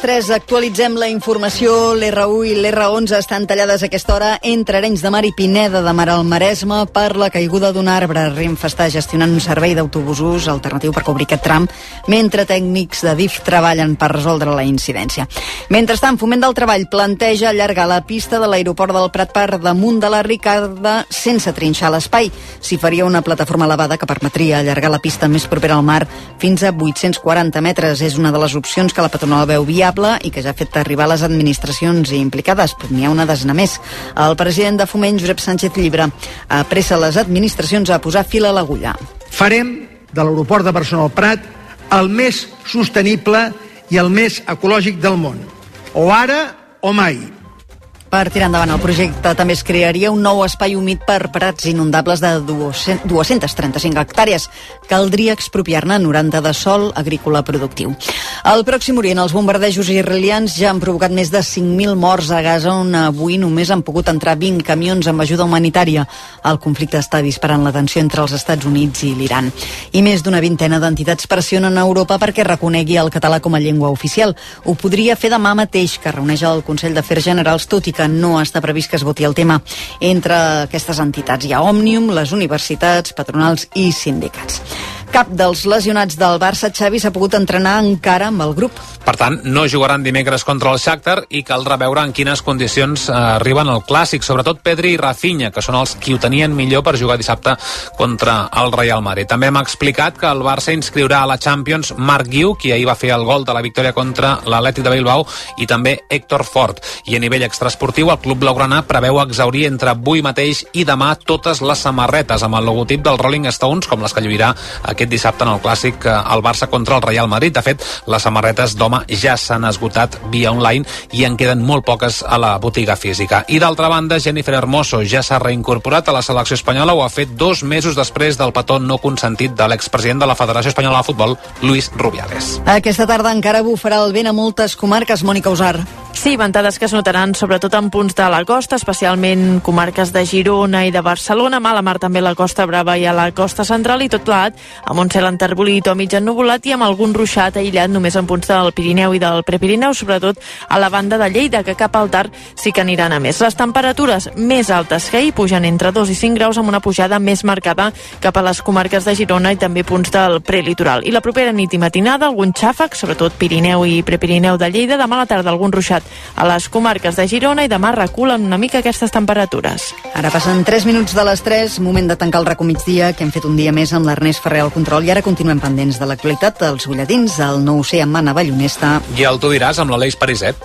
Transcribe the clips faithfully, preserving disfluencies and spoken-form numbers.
tres actualitzem la informació. l'R u i l'R onze estan tallades a aquesta hora entre Arenys de Mar i Pineda de Mar al Maresme per la caiguda d'un arbre. Renfe està gestionant un servei d'autobusos alternatiu per cobrir aquest tram, mentre tècnics de D I F treballen per resoldre la incidència. Mentrestant, Foment del Treball planteja allargar la pista de l'aeroport del Prat per damunt de la Ricarda sense trinxar l'espai. S'hi faria una plataforma elevada que permetria allargar la pista més propera al mar fins a vuit-cents quaranta metres. És una de les opcions que la patronal veu viable i que ja ha fet arribar a les administracions implicades, però n'hi ha una desena més. El president de Foment, Josep Sánchez Llibre, apressa les administracions a posar fil a l'agulla. Farem de l'aeroport de Barcelona al Prat el més sostenible i el més ecològic del món. O ara o mai. Per tirar endavant el projecte també es crearia un nou espai humit per prats inundables de dues-centes trenta-cinc hectàrees. Caldria expropiar-ne noranta de sòl agrícola productiu. Al Pròxim Orient, els bombardejos israelians ja han provocat més de cinc mil morts a Gaza, on avui només han pogut entrar vint camions amb ajuda humanitària. El conflicte està disparant la tensió entre els Estats Units i l'Iran. I més d'una vintena d'entitats pressionen a Europa perquè reconegui el català com a llengua oficial. Ho podria fer demà mateix, que reuneix el Consell d'Afers Generals, tot i que no està previst que es voti el tema. Entre aquestes entitats hi ha Òmnium, les universitats, patronals i sindicats. Cap dels lesionats del Barça, Xavi, s'ha pogut entrenar encara amb el grup. Per tant, no jugaran dimecres contra el Shakhtar i caldrà veure en quines condicions arriben al Clàssic, sobretot Pedri i Rafinha, que són els qui ho tenien millor per jugar dissabte contra el Real Madrid. També m'ha explicat que el Barça inscriurà a la Champions Marc Guiu, qui ahir va fer el gol de la victòria contra l'Atlètic de Bilbao, i també Héctor Fort. I a nivell extraesportiu, el club blaugrana preveu exhaurir entre avui mateix i demà totes les samarretes amb el logotip dels Rolling Stones, com les que lluirà aquest dissabte en el Clàssic al Barça contra el Real Madrid. De fet, les samarretes d'home ja s'han esgotat via online i en queden molt poques a la botiga física. I d'altra banda, Jennifer Hermoso ja s'ha reincorporat a la selecció espanyola. Ho ha fet dos mesos després del petó no consentit de l'expresident de la Federació Espanyola de Futbol, Luis Rubiales. Aquesta tarda encara bufarà el vent a moltes comarques. Mònica Usar. Sí, ventades que es notaran sobretot en punts de la costa, especialment comarques de Girona i de Barcelona, mala mar també a la Costa Brava i a la costa central, i tot plegat amb un cel enterbolit o mig ennuvolat i amb algun ruixat aïllat només en punts del Pirineu i del Prepirineu, sobretot a la banda de Lleida, que cap al tard sí que aniran a més. Les temperatures més altes que ahir pugen entre dos i cinc graus, amb una pujada més marcada cap a les comarques de Girona i també punts del prelitoral. I la propera nit i matinada, algun xàfec, sobretot Pirineu i Prepirineu de Lleida, demà a la tarda algun ruixat a les comarques de Girona i demà reculen una mica aquestes temperatures. Ara passen tres minuts de les tres, moment de tancar el RACO migdia, que hem fet un dia més amb l'Ernest Ferrer al control, i ara continuem pendents de l'actualitat, dels butlletins, el nou C amb Anna Ballonesta. I el tu diràs amb l'Aleix Pariset.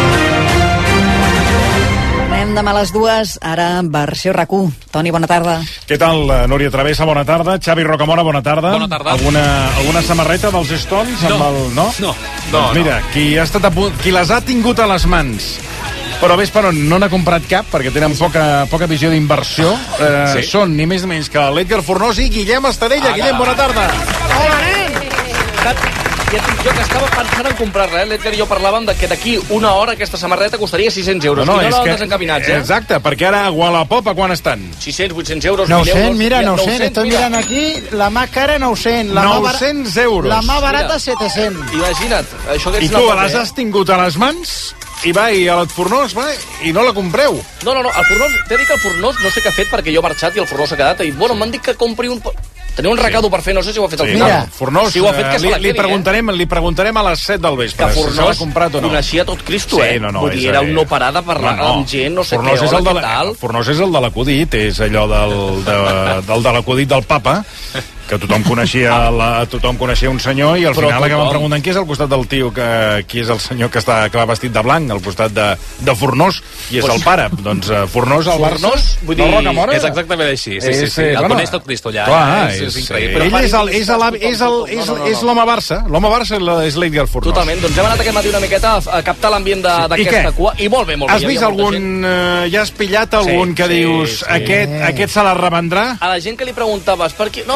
Anem demà a les dues, ara versió RAC1. Toni, bona tarda. Què tal, Núria Travessa, bona tarda. Xavi Rocamora, bona tarda. Bona tarda. Alguna, alguna samarreta dels Stones? No, amb el, no? no. Doncs no, mira, no. Qui, ha estat a punt, qui les ha tingut a les mans, però ves per on no n'ha comprat cap, perquè tenen poca, poca visió d'inversió, eh, sí. Són ni més ni menys que l'Edgar Fornós i Guillem Estadella. Ah, Guillem, bona tarda. Hola, nen! Ja et dic jo que estava pensant en comprar-la, eh? L'Edgar i jo parlàvem de que d'aquí una hora aquesta samarreta costaria sis-cents euros. No, no, I no l'han que, desencaminats, eh? Exacte, perquè ara a Wallapop a quan estan? sis-cents, vuit-cents euros, nou-cents, mil euros... mira, nou-cents, estoy mira. mirant aquí, la más cara nou-cents. La nou-cents euros. La más barata Mira. set-cents. Imagina't, això que ets I tu una les cosa, has tingut a les mans? I va, i a l'Fornós, va, i no la compreu. No, no, no, el Fornós, t'he dit que el Fornós no sé què ha fet perquè jo he marxat i el Fornós s'ha quedat i, bueno, m'han dit que compri un... Tenia un recado sí. per fer, no sé si ho ha fet al sí, final. Mira, Fornós, si ho ha fet, que se li, la li, quedi, preguntarem, eh? li preguntarem a les set del vespre, que si se l'ha comprat o no. coneixia tot Cristo, sí, eh? No, no, Vull dir, era un no parar de parlar no, no. amb gent, no sé Fornós què, és el hola, de què tal. Fornós és el de l'acudit, és allò del, de, del de l'acudit del papa, que tothom coneixia, la, tothom coneixia un senyor i al Però final acaben tothom. preguntant qui és al costat del tio, que, qui és el senyor que, està, que va vestit de blanc, al costat de, de Fornós, i és pues... el pare. Doncs uh, Fornós, el Fornós, vull dir... no, Rocamora. És exactament així, sí, sí, sí. És, El bueno, coneix tot Cristo allà. Clar, eh? és, és, és increïble. ell és el, és el, és el, és, No, no, no, és l'home Barça. L'home Barça és l'Edgar Fornós. Totalment, doncs hem anat aquest matí una miqueta a, a captar l'ambient d'aquesta cua, i molt bé, molt bé. Has vist algun... Uh, ja has pillat algun sí, que sí, dius sí. aquest, aquest se la revendrà? A la gent que li preguntaves per què... No, m'ha enviat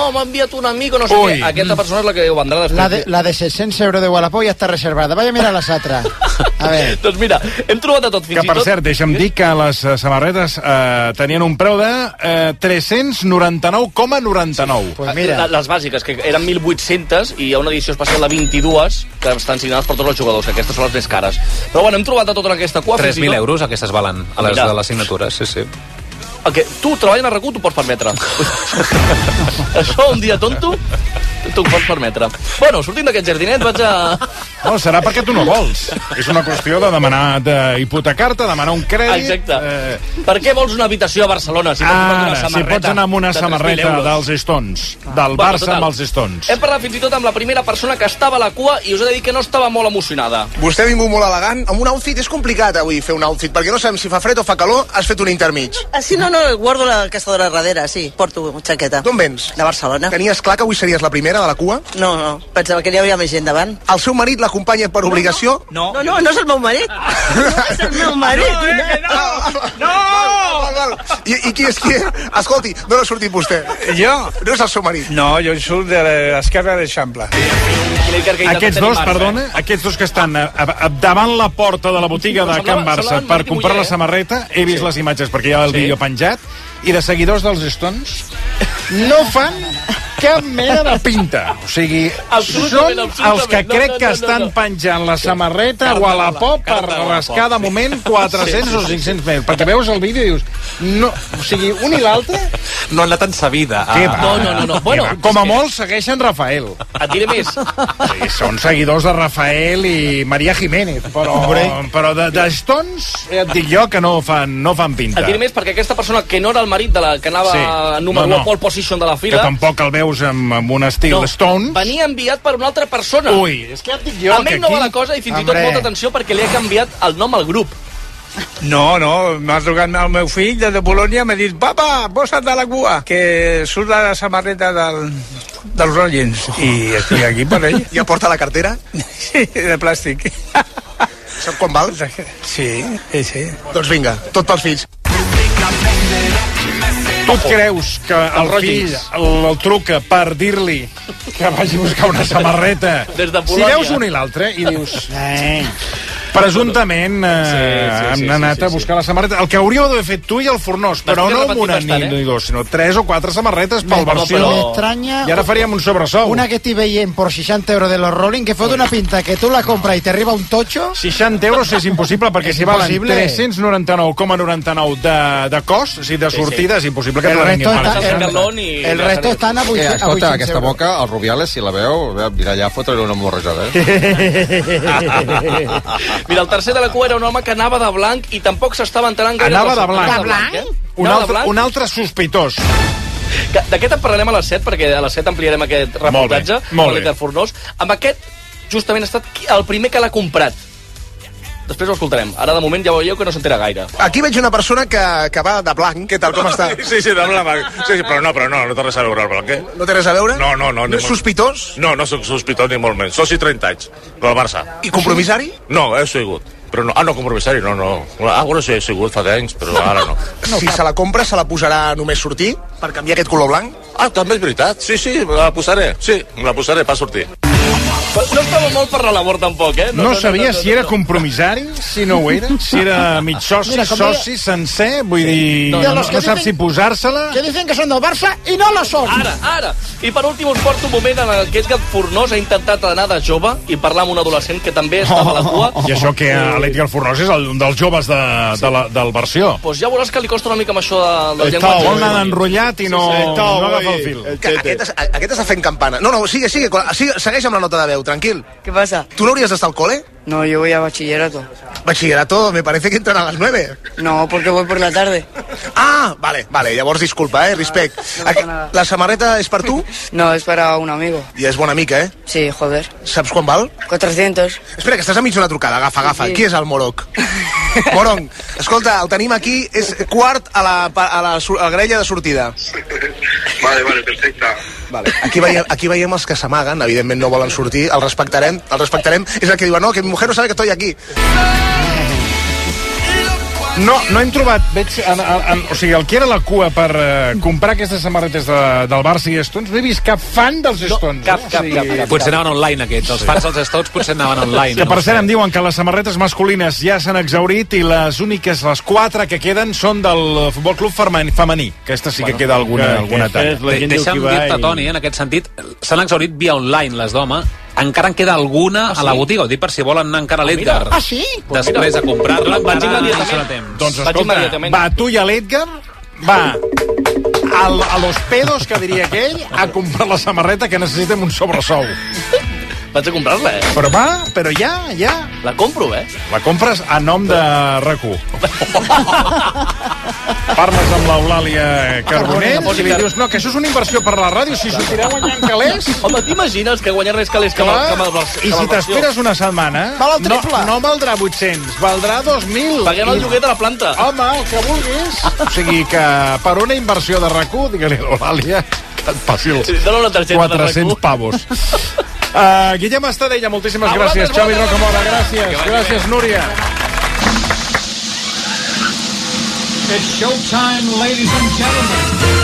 enviat un amigo, no sé Ui. què. Aquesta persona és la que ho vendrà després. La de, la de seiscents euros de Wallapop ja està reservada. Vaya a mirar les altres. A veure. Doncs mira, hem trobat de tot, fins Que, per i tot... cert, deixa'm dir que les eh, samarretes eh, tenien un preu de eh, tres-cents noranta-nou coma noranta-nou. Pues mira. Les bàsiques, que eren mil vuit-cents, i hi ha una edició especial de vint-i-dues que estan signades per tots els jugadors, que aquestes són les més cares. Però bueno, hem trobat de tot en aquesta cua. tres mil euros aquestes valen, a les Mira. de les signatures, sí, sí. El que tu, treballant a RAC u, t'ho pots permetre. Això, un dia tonto, tu ho pots permetre. Bueno, sortint d'aquest jardinet, vaig a... No, serà perquè tu no vols. És una qüestió de demanar, d'hipotecar-te, demanar un crèdit... Exacte. Eh... Per què vols una habitació a Barcelona si pots Ara, una si samarreta pots anar amb una de tres mil samarreta euros? dels Stones, del Bueno, Barça total. amb els Stones. Hem parlat fins i tot amb la primera persona que estava a la cua i us he de dir que no estava molt emocionada. Vostè ha vingut molt elegant. Amb un outfit és complicat avui fer un outfit, perquè no sabem si fa fred o fa calor. Has fet un intermig. Ah, sí, no, no, guardo la caçadora darrere, sí, porto xaqueta. D'on vens? De Barcelona. Tenies clar que avui series la primera de la cua? No, no, pensava que n'hi havia més gent davant. El seu marit l'acompanya per obligació? No, no, no, no és el meu marit. No és el meu marit. No, eh, que no! No! Val, val, val. I, I qui és qui? Escolti, d'on ha sortit vostè? Jo? No és el seu marit? No, jo surt de l'esquerra d'Eixample. Aquests dos, perdona, aquests dos que estan a, a, a, davant la porta de la botiga de Can Barça per comprar la samarreta, he vist les imatges perquè hi ha el vídeo penjat, i de seguidors dels Stones no fan cap mena de pinta. O sigui, són els que crec que estan penjant la samarreta a Wallapop per rascar de moment quatre-cents o cinc-cents metres. Perquè veus el vídeo i dius... No, o sigui, un i l'altre... No han anat en sa vida. Què va? No, no, no, no. Bueno, com a molt segueixen Rafael. Et diré més. Sí, són seguidors de Rafael i Maria Jiménez, però, però de, de Stones et dic jo que no fan, no fan pinta. Et diré més perquè aquesta persona que no era el marit de la que anava Sí. número No, no. u a pole position de la Que fila, tampoc el veus amb, amb un estil no, Stones. venia enviat per una altra persona. Ui, és que et dic jo A que mi no aquí... va la cosa i fins i tot Hombre. molta atenció perquè li ha canviat el nom al grup. No, no, m'ha trucat el meu fill des de Polònia, m'ha dit, papa, posa't de la cua, que surt de la samarreta del, dels Rollins. I estic aquí per ell. Ja porta la cartera? Sí, de plàstic. Sap quan val? Sí, sí, sí. Doncs vinga, tot pels fills. Tu et creus que el fill el, el truca per dir-li que vagi a buscar una samarreta? Des de Si Polònia. veus un i l'altre i dius... Eh, presumptament eh, Sí, sí, sí, han anat sí, sí, a buscar la samarreta. El que hauríeu d'haver fet tu i el Fornós, però no amb una bastant, ni, eh? ni dos, sinó tres o quatre samarretes pel No, versió. però- M'estranya I ara faríem un sobresou. una que estic veient por seixanta euros de los Rolling, que fot una pinta que tu la compras i t'arriba un tocho. seixanta euros és impossible, perquè És si valen impossible. tres-cents noranta-nou coma noranta-nou de, de cost, o sigui, de sortida, és impossible que El te la vinguin resto per està- el seixanta. Carlón i... El resto estan a Eh, vuit-cents escolta, aquesta euros. boca, el Rubiales, si la veu, mira, allà fotre una morrejada, eh? Mira, el tercer de la cua era un home que anava de blanc i tampoc s'estava enterant gaire... Anava del de blanc. sector De blanc? eh? Un Anava de altre, blanc. un altre sospitós. Que- D'aquest en parlarem a les set, perquè a les set ampliarem aquest reportatge molt amb bé. l'Edgar Fornós. Amb aquest, justament, ha estat qui- el primer que l'ha comprat. Després ho escoltarem. Ara, de moment, ja veieu que no s'entera gaire. Aquí veig una persona que, que va de blanc. Què tal, com està? Sí, sí, de blanc. Sí, sí, però no, però no, no té res a veure el blanc, eh? No té res a veure? No, no, no. No és sospitós? No, no soc sospitós ni molt menys. Soci trenta anys, del Barça. I compromissari? No, he sigut. Però no, ah, no, compromissari, no, no. Ah, bueno, sí, he sigut fa anys, però ara no. Si se la compra, se la posarà només sortir? Per canviar aquest color blanc? Ah, també és veritat. Sí, sí, la posaré. Sí, la posaré per sortir. No estava molt per la labor, tampoc, eh? No, no sabia si era compromissari, si no ho era, si era mig soci, Mira, com soci, sencer, vull dir, No, no, no, no, los que no saps dicen- si posar-se-la. Que dicen que son del Barça y no lo son. Ara, ara. I per últim us porto un moment en el que Edgar Fornós ha intentat anar de jove i parlar amb un adolescent que també estava a la cua. I això que l'Edgar Fornós és el, un dels joves de, de la, del versió. Pues ja veuràs que li costa una mica amb això de, del Està, llenguatge. vol anar enrotllat i no, no agafa el fil. Que aquest, es- aquest està fent campana. No, no, sigue, sigue, quan- sigue, segueix amb la nota de veu, tranquil. ¿Qué pasa? ¿Tú no haurías de estar al cole? No, yo voy a bachillerato. Bachillerato, me parece que entran a las nueve. No, porque voy por la tarde. Ah, vale, vale, llavors disculpa, eh, respect. Aqu- La samarreta és per tu? No, es para un amigo. I és bona mica, eh? Sí, joder. Saps quan val? cuatrocientos. Espera, que estàs enmig d'una trucada, agafa, agafa. Sí. Qui és el Moroc? Morong, escolta, el tenim aquí, és quart a la, a la, a la grella de sortida. Vale, vale, perfecte. Vale. Aquí, veiem, aquí veiem els que s'amaguen, evidentment no volen sortir, el respectarem, el respectarem, és el que diuen, no, que mi mujer no sabe que estoy aquí. No, no hem trobat... Veig, en, en, en, o sigui, el que era la cua per uh, comprar aquestes samarretes de, del Barça i Stones, no he vist cap fan dels Stones. No, cap, cap, o sigui, cap, cap. Potser anaven online, aquests. Els fans dels Stones potser anaven online. Que per cert em diuen que les samarretes masculines ja s'han exhaurit i les úniques, les quatre que queden, són del Futbol Club femení. Aquesta sí que queda alguna, alguna talla. De, deixa'm dir-te, Toni, en aquest sentit, s'han exhaurit via online, les d'home. Encara en queda alguna ah, sí? a la botiga, ho dic per si volen anar encara a l'Edgar. Ah, sí? Després de comprar-la, vaig immediatament. Doncs escolta, va tu i a l'Edgar, va al, a los pedos, que diria aquell, a comprar la samarreta que necessitem un sobresou. Vaig a comprar-la, eh? Però va, però ja, ja. La compro, eh? La compres a nom de R A C U. Parles amb l'Eulàlia Carbonell i li dius, no, que això és una inversió per la ràdio, si sortirà guanyant calés. Home, t'imagines que guanyar més calés que, Clar, que, que, que I si t'esperes una setmana, no, no valdrà vuit-cents, valdrà dos mil. Paguem el lloguer de la planta. Home, el que vulguis. O sigui que per una inversió de R A C U, digue-li a l'Eulàlia que et passi els quatre-cents pavos. Uh, Guillem Estadella, moltíssimes ah, gràcies. Xavi Rocamora, gràcies. Gràcies, Núria. It's showtime, ladies and gentlemen.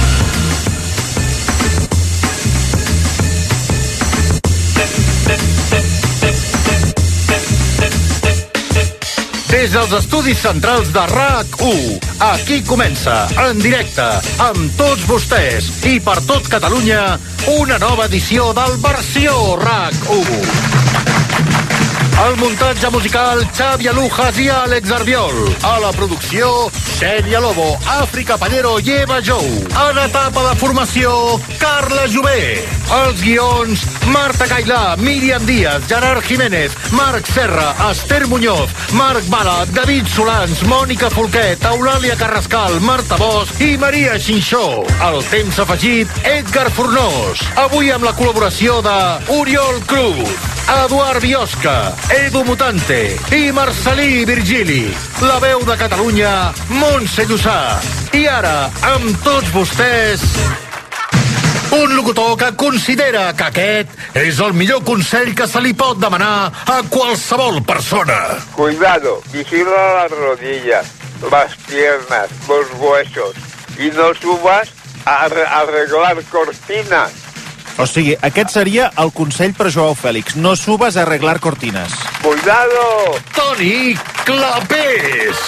Des dels estudis centrals de R A C U, aquí comença, en directe, amb tots vostès i per tot Catalunya, una nova edició del Versió R A C U. Al muntatge musical, Xavi Alujas i Àlex Arbiol. A la producció, Cèlia Lobo, Àfrica Pallero i Eva Jou. En etapa de formació, Carla Jové. Els guions, Marta Cailà, Míriam Díaz, Gerard Jiménez, Marc Serra, Esther Muñoz, Marc Bala, David Solans, Mònica Folquet, Eulàlia Carrascal, Marta Bosch i Maria Xinxó. El temps afegit, Edgar Fornós. Avui amb la col·laboració de Oriol Cruz, Eduard Biosca, Edu Mutante i Marcelí Virgili. La veu de Catalunya, Montse Llussà. I ara, amb tots vostès, un locutor que considera que aquest és el millor consell que se li pot demanar a qualsevol persona. Cuidado, vigila las rodillas, las piernas, los huesos y no subas a arreglar cortinas. O sigui, aquest seria el consell per Joao Fèlix. No subes a arreglar cortines. Cuidado! Toni Clapés!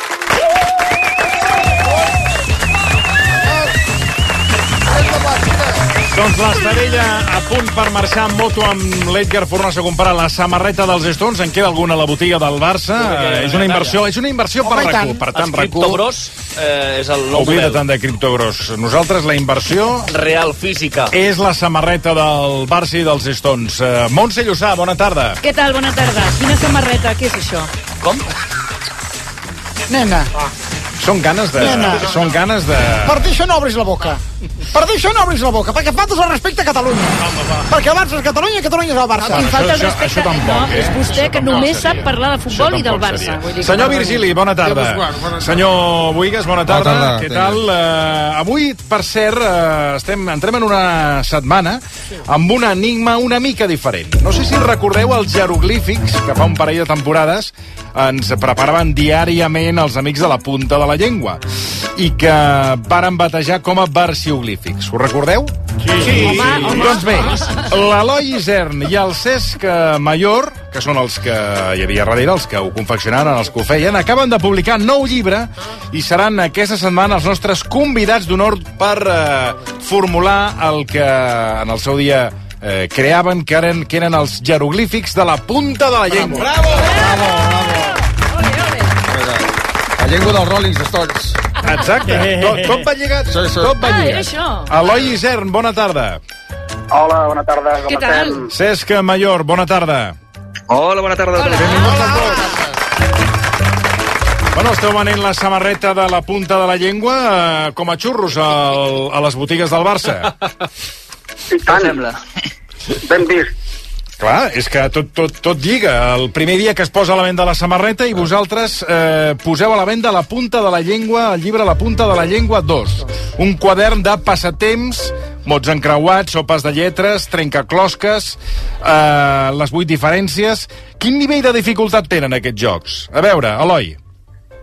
Doncs l'Estavella a punt per marxar en moto amb l'Edgar Fornós a comprar la samarreta dels Stones. En queda alguna a la botiga del Barça. Eh, és una inversió, és una inversió per R A C U. Per tant, R A C U... Criptogros eh, és el nou Oblida model. tant de Criptogros. Nosaltres la inversió... Real física. És la samarreta del Barça i dels Stones. Uh, Montse Llussà, bona tarda. Què tal? Bona tarda. Quina samarreta? Què és això? Com? Nena. Ah. Són ganes de... Nena. Són ganes de... Per això no obris la boca. Per això no obris la boca, perquè faltes el respecte a Catalunya. Perquè el Barça és Catalunya i Catalunya és el Barça. No, qui falta el respecte, això, això tampoc, no, eh? és vostè això que només seria. sap parlar de futbol i del Barça. Vull dir, Senyor Virgili, bona tarda. Senyor Buigas, bona tarda. Bona tarda. Què tal? Uh, avui, per cert, uh, estem, entrem en una setmana amb un enigma una mica diferent. No sé si recordeu els jeroglífics que fa un parell de temporades ens preparaven diàriament els amics de la punta de la llengua i que varen batejar com a versioglífics. Ho recordeu? Sí. sí. Home, home. Doncs bé, l'Eloi Isern i el Cesc Mayor, que són els que hi havia darrere, els que ho confeccionaven, els que ho feien, acaben de publicar nou llibre i seran aquesta setmana els nostres convidats d'honor per eh, formular el que en el seu dia eh, creaven, que eren, que eren els jeroglífics de la punta de la llengua. Bravo! Bravo, bravo! La llengua dels Rolling Stones. Exacte. Tot, tot va lligat. Sí, sí. Tot va Ah, era lligat. això. Eloi Isern, bona tarda. Hola, bona tarda, com Què tal? estem? Cesc Mayor, bona tarda. Hola, bona tarda. Hola. Benvinguts a tots. Bueno, esteu venent la samarreta de la punta de la llengua eh, com a xurros al, a les botigues del Barça. I tant. Sembla. Ben vist. Clar, és que tot, tot, tot lliga. El primer dia que es posa a la venda la samarreta i vosaltres eh, poseu a la venda La punta de la llengua, el llibre La punta de la llengua dos. Un quadern de passatemps, mots encreuats, sopes de lletres, trencaclosques, eh, les vuit diferències. Quin nivell de dificultat tenen aquests jocs? A veure, Eloi.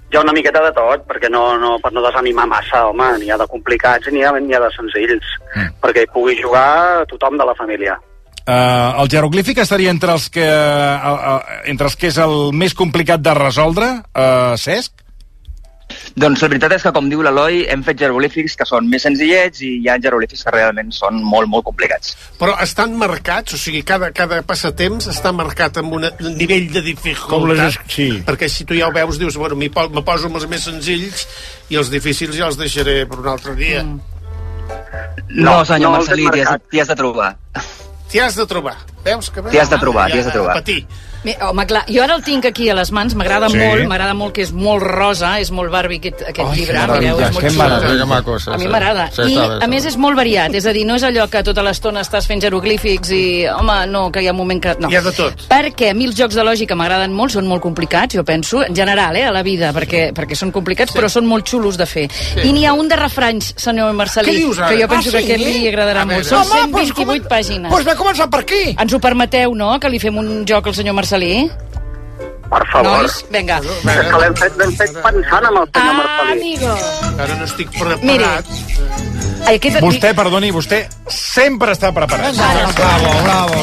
Hi ha una miqueta de tot, perquè no, no, per no desanimar massa, home, n'hi ha de complicats i n'hi ha, n'hi ha de senzills, mm. perquè hi pugui jugar tothom de la família. Uh, el jeroglífic estaria entre els que uh, uh, entre els que és el més complicat de resoldre, uh, Cesc? Doncs la veritat és que, com diu l'Eloi, hem fet jeroglífics que són més senzillets i hi ha jeroglífics que realment són molt, molt complicats. Però estan marcats, o sigui, cada, cada passatemps està marcat amb un nivell de dificultat. Com les... Sí. Perquè si tu ja ho veus, dius, bueno, me poso amb els més senzills i els difícils ja els deixaré per un altre dia. Mm. No, senyor no, Marcelí, t'hi has, has de trobar. T'hi has de trobar. Veus que... T'hi has de trobar, t'hi has de trobar. Patir. Home, clar, jo ara el tinc aquí a les mans, m'agrada sí. molt, m'agrada molt que és molt rosa, és molt Barbie aquest, aquest oh, llibre, mireu, és molt xulo. A mi m'agrada. I, a més, és molt variat, és a dir, no és allò que tota l'estona estàs fent jeroglífics i, home, no, que hi ha un moment que... No. Hi ha de tot. Perquè a mi els jocs de lògica m'agraden molt, són molt complicats, jo penso, en general, eh, a la vida, perquè, perquè són complicats, sí. però són molt xulos de fer. Sí. I n'hi ha un de refranys, senyor Marcelí, que jo penso ah, sí? que aquest li agradarà molt. Són cent vint-i-vuit pàgines. Doncs ve començar per aquí. Ens ho permeteu, no?, que li fem un joc al senyor Marcelí? Per favor. Nois, vinga. És que l'hem fet, l'hem fet pensant amb el senyor ah, Marcelí. Amigo. Ara no estic preparat. Miri. Aquest... Vostè, perdoni, vostè sempre està preparat. Bravo, bravo.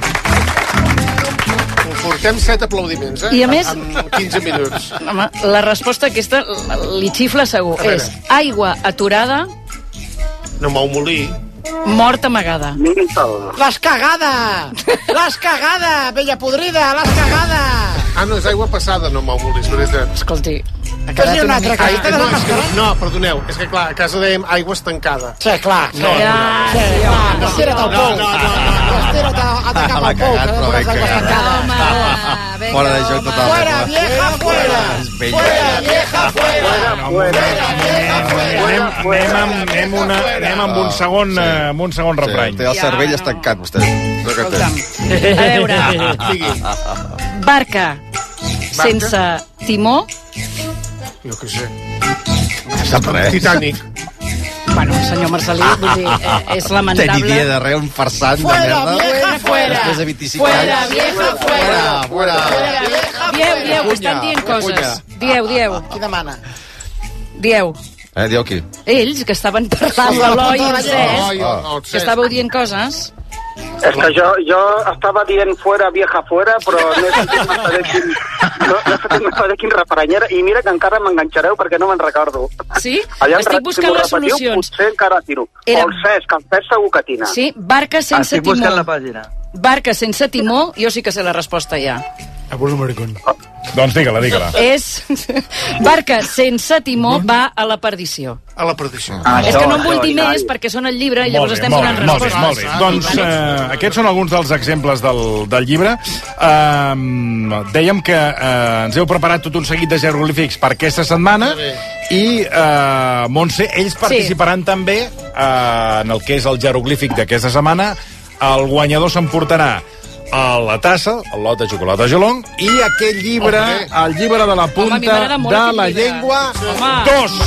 Portem set aplaudiments, eh? I a més... En quinze minuts. Home, la resposta aquesta li xifla segur. És aigua aturada... No m'ho molí. Mort amagada. L'has cagada! L'has cagada, vella podrida, l'has cagada! Ah, no, és aigua passada, no m'ho molis, veritat. Escolti, ha quedat una altra Ai, no, és que, no, perdoneu, és que clar, a casa dèiem aigua estancada. Sí, clar. No, ja, sí, ja. Estira't al pou. No, no, no. Estira't a de cap al pou, que no veuràs aigua estancada. Fora de joc total. Fuera, vieja, fuera! Fuera, vieja, fuera! Anem amb un segon... amb un segon refrany. Té el cervell estancat, vostè. A veure, barca sense timó. Jo què sé. Sap res. Titanic. Bueno, senyor Marcelí, vull dir, eh, és lamentable. Tenir idea de res, un farsant de merda. Vieja, fuera. Després de vint-i-cinc fuera, anys. Vieja, fuera. Fuera, fuera. Dieu, dieu, que estan dient coses. Dieu, dieu. Qui demana? Dieu. Eh, dieu qui? Ells, que estaven parlant l'Eloi i el Cesc, que estàveu dient coses. És que jo, jo estava dient fuera, vieja, fuera, però no he sentit massa de quin, no, no he sentit massa de quin refrany era, i mira que encara m'enganxareu perquè no me'n recordo. Sí? Allà Estic buscant si les repetiu, solucions. Potser encara tiro. Era... O el Cesc, el Cesc segur que tina. Sí, barca sense Estic timó. buscant la pàgina. Barca sense timó, jo sí que sé la resposta ja. Doncs digue-la, digue-la. És... Barca sense timó va a la perdició. A la perdició. Ah, és que no en vull dir més perquè són el llibre i llavors estem donant respostes. Molt bé, doncs uh, aquests són alguns dels exemples del, del llibre. Uh, dèiem que uh, ens heu preparat tot un seguit de jeroglífics per aquesta setmana i, uh, Montse, ells participaran sí. també uh, en el que és el jeroglífic d'aquesta setmana. El guanyador s'emportarà a la tassa, el lot de xocolata Gelong, i aquell llibre, Home. el llibre de la punta Home, de la llibre. llengua Home. dos.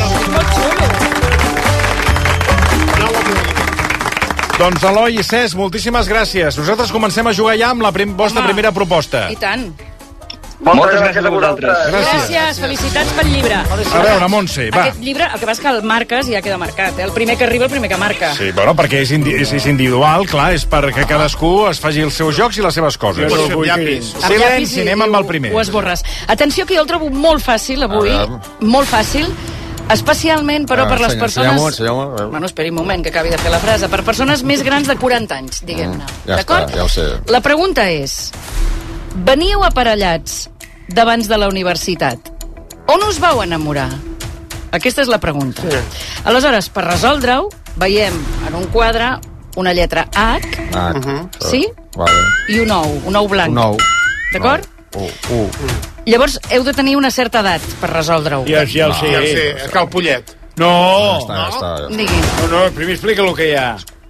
Doncs Eloi i Cesc, moltíssimes gràcies. Nosaltres comencem a jugar ja amb la prim vostra Home. primera proposta. I tant. Moltes gràcies a vosaltres. Gràcies. gràcies, felicitats pel llibre. A veure, Montse, va. Aquest llibre, el que passa és que el marques i ja queda marcat. Eh? El primer que arriba, el primer que marca. Sí, bueno, perquè és, indi és, és individual, clar, és perquè cadascú es faci els seus jocs i les seves coses. Sí, amb llapis. Silenci, anem amb el primer. Ho esborres. Atenció, que jo el trobo molt fàcil avui, molt fàcil, especialment, però, ah, per les senyor, persones... Senyor, senyor, senyor. Bueno, esperi un moment, que acabi de fer la frase. Per persones més grans de quaranta anys, diguem-ne. Mm, ja D'acord? està, ja ho sé. La pregunta és... Veníeu aparellats d'abans de la universitat. On us vau enamorar? Aquesta és la pregunta. Sí. Aleshores, per resoldre-ho, veiem en un quadre una lletra H, H. Uh -huh. sí? Vale. I un ou, un ou blanc. Un ou. D'acord? Uh, uh. Llavors, heu de tenir una certa edat per resoldre-ho. Ja, ja el sé. Ja el sé, Cal Pollet. No! Ja està, ja està, ja està. Digui. No, no, primer explica el que hi ha.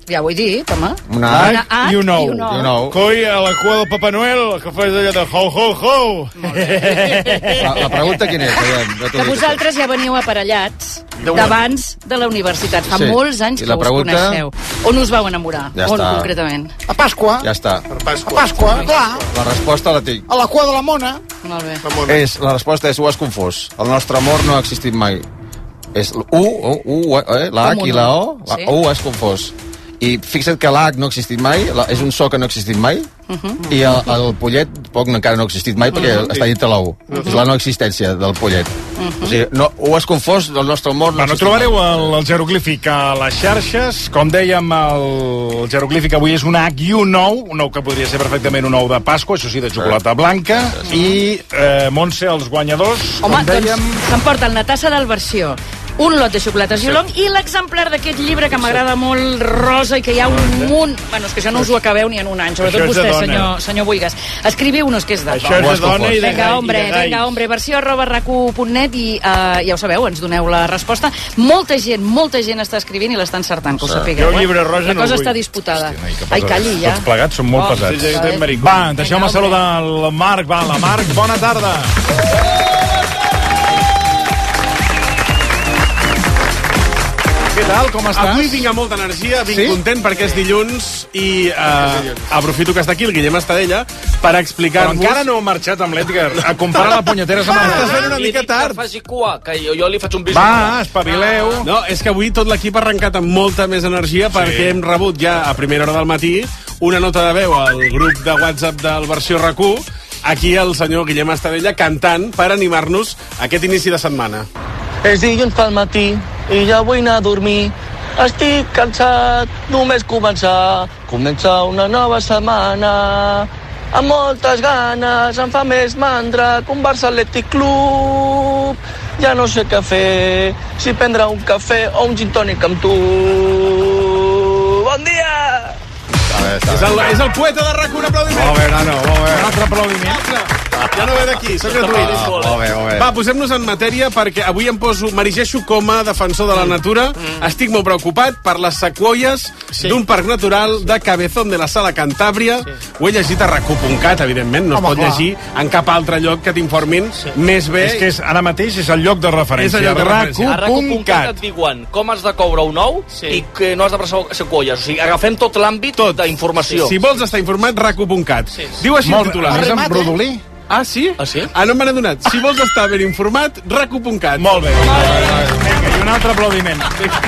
Ja ho he dit, home. Una Una H i un ou. I un ou. Coi, a la cua del Papa Noel, que fas allò de ho, ho, ho. La, la pregunta quina és? Aviam, ja t'ho Que dic. vosaltres ja veniu aparellats D'on? d'abans de la universitat. Fa Sí. molts anys I que la us pregunta? coneixeu. On us vau enamorar? Ja On, està. concretament? A Pasqua. Ja està. A Pasqua, clar. La resposta la tinc. A la cua de la mona. Molt bé. És, la resposta és, ho has confós. El nostre amor no ha existit mai. És U, U, U eh? la Com H i un la U? O, la Sí. U has confós. I fixa't que l'H no ha existit mai, la, és un so que no ha existit mai, Uh-huh. i el, el pollet poc encara no ha existit mai perquè Uh-huh. està dit a la U. És la no existència del pollet. O sigui, no, ho has confós, el nostre amor no ha Bueno, existit trobareu mai. el, el jeroglífic a les xarxes. Com dèiem, el, el jeroglífic avui és un H i un ou, un ou que podria ser perfectament un ou de Pasqua, això sí, de xocolata blanca. I, eh, Montse, els guanyadors, Home, com dèiem... doncs s'emporten la tassa del versió, un lot de xocolates Sí. Yolong i l'exemplar d'aquest llibre que m'agrada molt, rosa, i que hi ha un munt... Bueno, és que això no us ho acabeu ni en un any, sobretot Això és de vostè, dona. senyor, senyor Buigas. Escriviu-nos que és de Això és de dona i de Vinga, gai- hombre, i de gais. vinga, hombre, versió arroba racu punt net i uh, ja ho sabeu, ens doneu la resposta. Molta gent, molta gent està escrivint i l'està encertant, que ho Sí. sapigueu. Jo un llibre rosa La no cosa el vull. està disputada. Hòstia, noi, que Ai, pesats. calli, ja. Tots plegats són molt Oh, pesats. sí, sí, sí. Va, deixeu-me saludar el Marc. Va, la Marc, bona tarda. Què tal, com estàs? Avui vinc amb molta energia, vinc Sí? content perquè és dilluns i uh, aprofito que està aquí el Guillem Estadella per Però explicar-vos... encara no heu marxat amb l'Edgar a comparar la punyetera setmana. Estàs fent una mica tard. Que faci cua, que jo, jo li faig un bis. Va, espavileu. No, és que avui tot l'equip ha arrencat amb molta més energia perquè hem rebut ja a primera hora del matí una nota de veu al grup de WhatsApp del versió RAC u, aquí el senyor Guillem Estadella cantant per animar-nos aquest inici de setmana. És dilluns pel matí i ja vull anar a dormir. Estic cansat, només començar. Comença una nova setmana. Amb moltes ganes, em fa més mandra que un Barça Atlètic Club. Ja no sé què fer, si prendre un cafè o un gin tònic amb tu. Bon dia! És el, és el poeta de RAC u, un aplaudiment. Molt bé, nano, molt bé. Un altre aplaudiment. Ja no ve d'aquí, són gratuïts. Ah, molt bé, molt bé. Va, posem-nos en matèria perquè avui em poso, m'erigeixo com a defensor de la natura. Estic molt preocupat per les sequoies d'un parc natural de Cabezón de la Sala Cantàbria. Ho he llegit a rac u punt cat, evidentment, no es Home, pot clar. llegir en cap altre lloc que t'informin més bé. És que és, ara mateix és el lloc de referència. És el lloc de referència. A rac u punt cat et diuen com has de coure un ou i que no has de passar sequoies. O sigui, agafem tot l'àmbit d'informació. Si vols estar informat, rac u punt cat. Diu així Molt el titular. bé. Més amb rodolí? Ah, sí? Ah, sí? Ah, no me n'he donat. Si vols estar ben informat, rac u punt cat. Molt bé. Vinga, i un altre aplaudiment.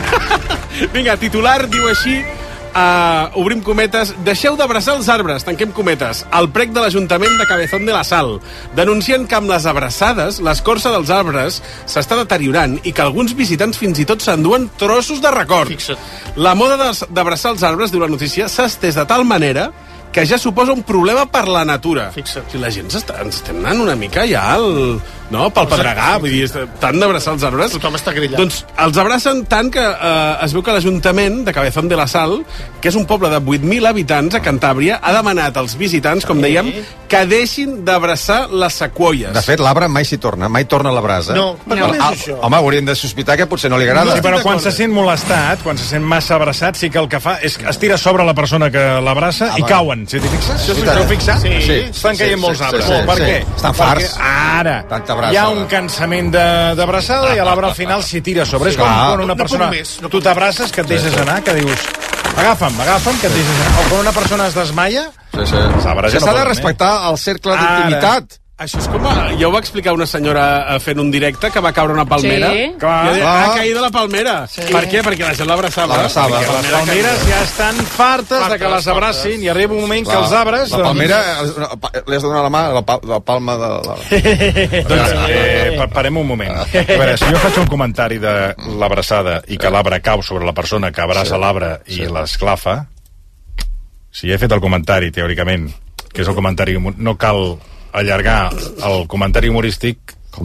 Vinga, titular diu així, uh, obrim cometes, deixeu d'abraçar els arbres, tanquem cometes, al prec de l'Ajuntament de Cabezón de la Sal, denuncien que amb les abraçades l'escorça dels arbres s'està deteriorant i que alguns visitants fins i tot s'enduen trossos de record. La moda de- d'abraçar els arbres, diu la notícia, s'ha estès de tal manera que ja suposa un problema per la natura. Fixa't. O sigui, la gent s'està, ens estem anant una mica ja al, no, pel pedregar, vull dir, tant d'abraçar els arbres. Tothom està grillat. Doncs els abracen tant que eh, es veu que l'Ajuntament de Cabezón de la Sal, que és un poble de vuit mil habitants a Cantàbria, ha demanat als visitants, com dèiem, que deixin d'abraçar les sequoies. De fet, l'arbre mai s'hi torna, mai torna a la brasa. No, per no. què és Ah, això? home, hauríem de sospitar que potser no li agrada. Sí, però quan se sent molestat, quan se sent massa abraçat, sí que el que fa és que es tira sobre la persona que l'abraça Ah, i va. cauen. Si t'hi fixes? Sí, Us tant. heu fixat? Sí. Sí. Estan caient Sí, molts sí, arbres. sí, sí, Per sí. què? Estan Perquè farts. ara Tanta hi ha abraçada. un cansament de- d'abraçada i a l'arbre al final s'hi tira a sobre. Sí, És com clar. quan una No- no persona... puc més, no tu t'abraces, que et deixes anar, que dius... Agafa'm, agafa'm, que et deixes anar. O quan una persona es desmaia... Sí, sí. S'abraça, S'ha no de pot respectar el cercle Ara. d'intimitat. Això és com... A, ja ho va explicar una senyora eh, fent un directe que va caure una palmera. Sí. Clar. I deia, Clar. ha caído la palmera. Sí. Per què? Perquè la gent l'abraçava. L'abraçava. Perquè la Les palmera palmeres ja estan fartes de que les abracin i arriba un moment que els arbres... La palmera, li has de donar la mà, la, pa- la palma de... La... Doncs, eh, pa- parem un moment. A veure, si jo faig un comentari de l'abraçada i que l'arbre cau sobre la persona que abraça Sí. l'arbre i Sí. l'esclafa, si he fet el comentari, teòricament, que és el comentari... No cal allargar el comentari humorístic. Com?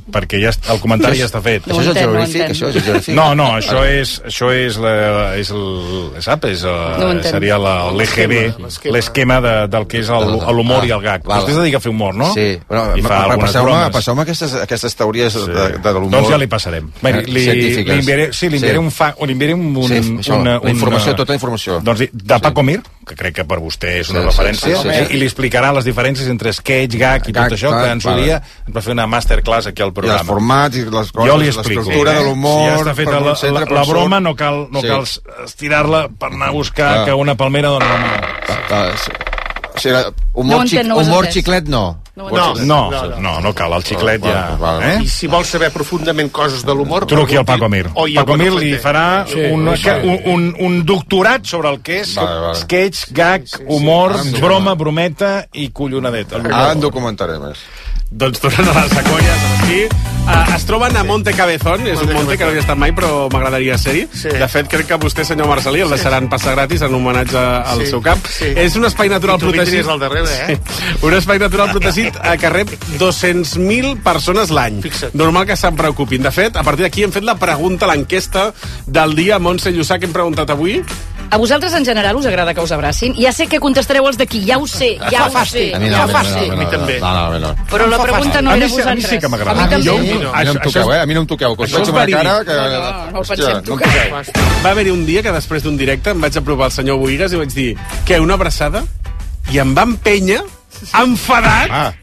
perquè ja el comentari ja està fet. Això és el georífic? Això és el georífic? No, no, això és, això és, la, és el, sap? És, no seria l'E G B, l'esquema de, del que és l'humor ah, i el gag. Val. Vostè es dedica a fer humor, no? Sí. Bueno, passeu-me passeu aquestes, aquestes teories sí. de, de l'humor. Doncs ja li passarem. Bé, li, li enviaré, sí, li enviaré sí. un, fa, li enviaré un, un, sí, això, una, una, informació, tota la informació. Doncs de Paco Mir, que crec que per vostè és una sí, referència, sí, sí, sí. i li explicarà les diferències entre sketch, gag i gag, tot això, clar, que en su dia ens va fer una masterclass aquí al programa. I els formats i les coses, l'estructura de l'humor... Si ja està feta la, la, la broma, no cal, no sí. cal estirar-la per anar a buscar ah. que una palmera dona la mà. Ah, sí. O sigui, humor, no xic, no humor xiclet no. No, no, no, no, no cal, el xiclet ja... Eh? I si vols saber profundament coses de l'humor... Truqui al Paco Mir. Paco Mir li farà sí, un, un, un, un doctorat sobre el que és vale, vale. sketch, gag, humor, sí, sí. broma, brometa i collonadeta. Ara en documentaré més. Doncs tornant a les sequoies, aquí, uh, es troben a Monte Cabezón, és un monte que no havia estat mai, però m'agradaria ser-hi. Sí. De fet, crec que vostè, senyor Marcelí, el deixaran passar gratis en homenatge al sí. seu camp. Sí. És un espai natural protegit... al darrere, eh? Sí. Un espai natural protegit que rep dos-cents mil persones l'any. Normal que se'n preocupin. De fet, a partir d'aquí hem fet la pregunta, l'enquesta del dia. Montse Llussà, que hem preguntat avui... A vosaltres, en general, us agrada que us abracin? Ja sé que contestareu els d'aquí, ja ho sé, ja ho sé. A mi no, ja a mi no, a mi també. No, no, no. Però la pregunta no era vosaltres. A mi sí que m'agrada. A mi també. A mi no em toqueu, eh? A mi no em toqueu, que us veig una cara que... No, no, no el pensem tocar. Va haver-hi un dia que després d'un directe em vaig apropar al senyor Boigas i vaig dir, què, una abraçada? I em va empènyer, enfadat... Ah.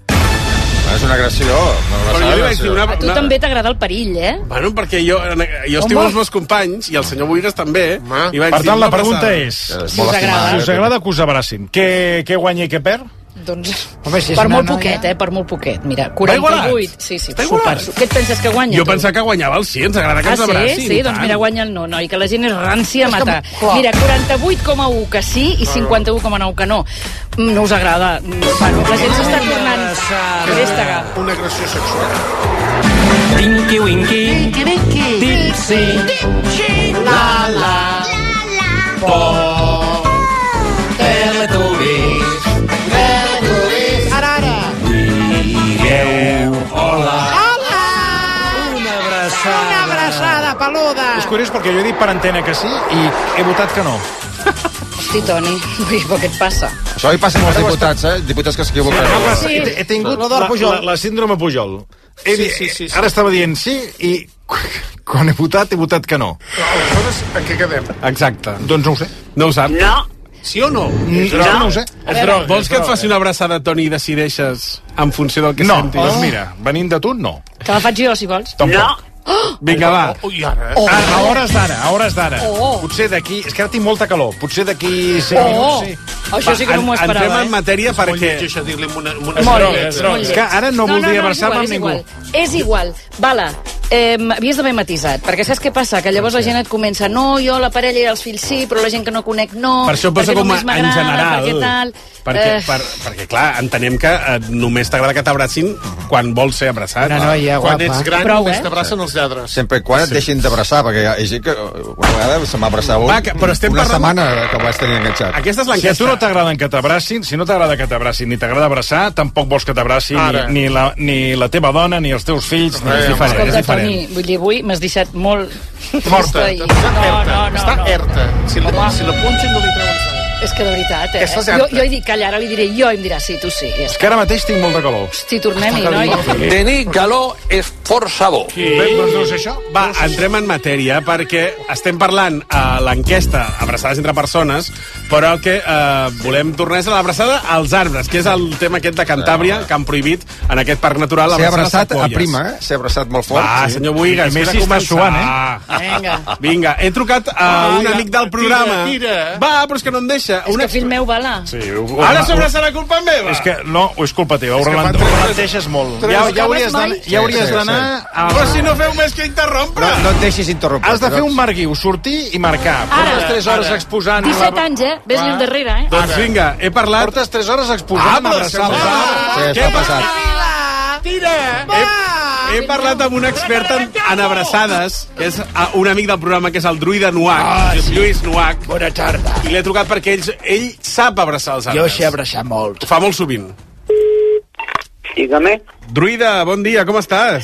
És una agressió. Una Però jo li vaig dir una, a tu una... també t'agrada el perill, eh? Bueno, perquè jo, jo estimo els meus companys, i el senyor Boigas també, i vaig per tant, la pregunta és... Si us agrada. Si us agrada que us abracin, què, què guanya i què perd? Doncs, home, si per molt poquet, eh? Per molt poquet. Mira, quaranta-vuit. Sí, sí, super. Què et penses que guanya? Jo pensava que guanyava el sí, ens agrada que ah, ens abracin. Sí, sí, doncs mira, guanya el no, no, i que la gent és rància a matar. Mira, quaranta-vuit coma un que sí i cinquanta-u coma nou que no. No us agrada. Bueno, la gent s'està tornant rèstega. Una agressió sexual. Tinky Winky, Tinky Winky, Dipsy, Dipsy, la la, Po, Teletubbies. Hola. Hola. Una abraçada. Una abraçada peluda. És curiós perquè jo he dit per antena que sí i he votat que no. Hosti, Toni, però què et passa? Això hi passa amb els diputats, eh? Diputats que s'equivoquen. Sí, sí. He, he tingut la, la, la síndrome Pujol. He, sí, sí, sí, sí. Ara estava dient sí i quan he votat, he votat que no. Però aleshores, en què quedem? Exacte. Doncs no ho sé. No ho sap? No. Sí o no? No, no ho sé. Veure, vols que et faci una abraçada, Toni, i decideixes en funció del que no, sentis? No, doncs mira, venint de tu, no. Que la faig jo, si vols. Tampoc. No. Oh! Vinga, va. Oh, i ara? Oh. A, a hores d'ara, a hores d'ara. Oh. Potser d'aquí... És que ara tinc molta calor. Potser d'aquí cinc oh. minuts, sí. Això sí que no m'ho esperava, entrem en matèria eh? perquè... És molt dir-li una... una... Molt lleig, molt lleig. És que ara no, no voldria no, no, abraçar-me amb ningú. Igual. És igual. Vala, eh, havies d'haver matisat, perquè saps què passa? Que llavors la gent et comença, no, jo, la parella i els fills sí, però la gent que no conec no, per això posa com en general. Perquè tal... Perquè, eh... per, perquè, clar, entenem que eh, només t'agrada que t'abracin quan vols ser abraçat. Una noia guapa. Quan ets gran, Prou, només eh? t'abracen els lladres. Sempre quan et deixin d'abraçar, perquè hi ha gent que una vegada se m'ha abraçat un, Va, que, però estem una parlant... setmana que el vaig tenir enganxat. Aquesta és Si a l'enquesta. tu no t'agraden que t'abracin, si no t'agrada que t'abracin ni t'agrada abraçar, tampoc vols que t'abracin ni, ni, la, ni la teva dona, ni els teus fills, ni és diferent. Escolta, és diferent. Toni, vull dir, avui m'has deixat molt... Morta. I... Està No, erta. no, no, Està no. erta. Si la, si la punxen no li treuen sang. És que de veritat, eh? Aquesta és Jo, erta. jo he dit calla, ara li diré jo i em dirà sí, tu sí. Ja És està. que ara mateix tinc molta calor. Hosti, tornem-hi, noi. Tenir calor és força bo. Sí. Bé, doncs no sé això. Va, entrem en matèria perquè estem parlant a l'enquesta abraçades entre persones, però el que eh, volem tornar és a l'abraçada als arbres, que és el tema aquest de Cantàbria, que han prohibit en aquest parc natural S'ha abraçar abraçat a prima, eh? S'ha abraçat molt fort. Va, sí. senyor Boigas, I més fes si està començar. suant, eh? Vinga. Vinga, he trucat a un amic del programa. Tira, tira. Va, però és que no em deixa. És que fill meu, Bala. Sí, ho, ho, Ara sobre serà culpa meva. És que no, ho és culpa teva, ho que relent- fa ho tres- relenteixes molt. tres Ja, ja cames hauries mai. d'anar ja hauries Sí, sí, d'anar a... Però si no feu més que interrompre. No, no et deixis interrompre. Has de fer un marguiu, sortir i marcar. Portes tres hores exposant... disset anys, eh? Ves-li al darrere, eh? Doncs vinga, he parlat... Portes tres hores exposant Ah, a abraçar els però arbres. Sí, Què està va? passat. Tira! He, he parlat amb un expert en, en abraçades, que és ah, un amic del programa, que és el druida Nuac, Ah, sí. Lluís Nuac, Bona tarda. i l'he trucat perquè ell, ell sap abraçar els Jo arbres. sé abraçar molt. Ho fa molt sovint. Dígame. Druida, bon dia, com estàs?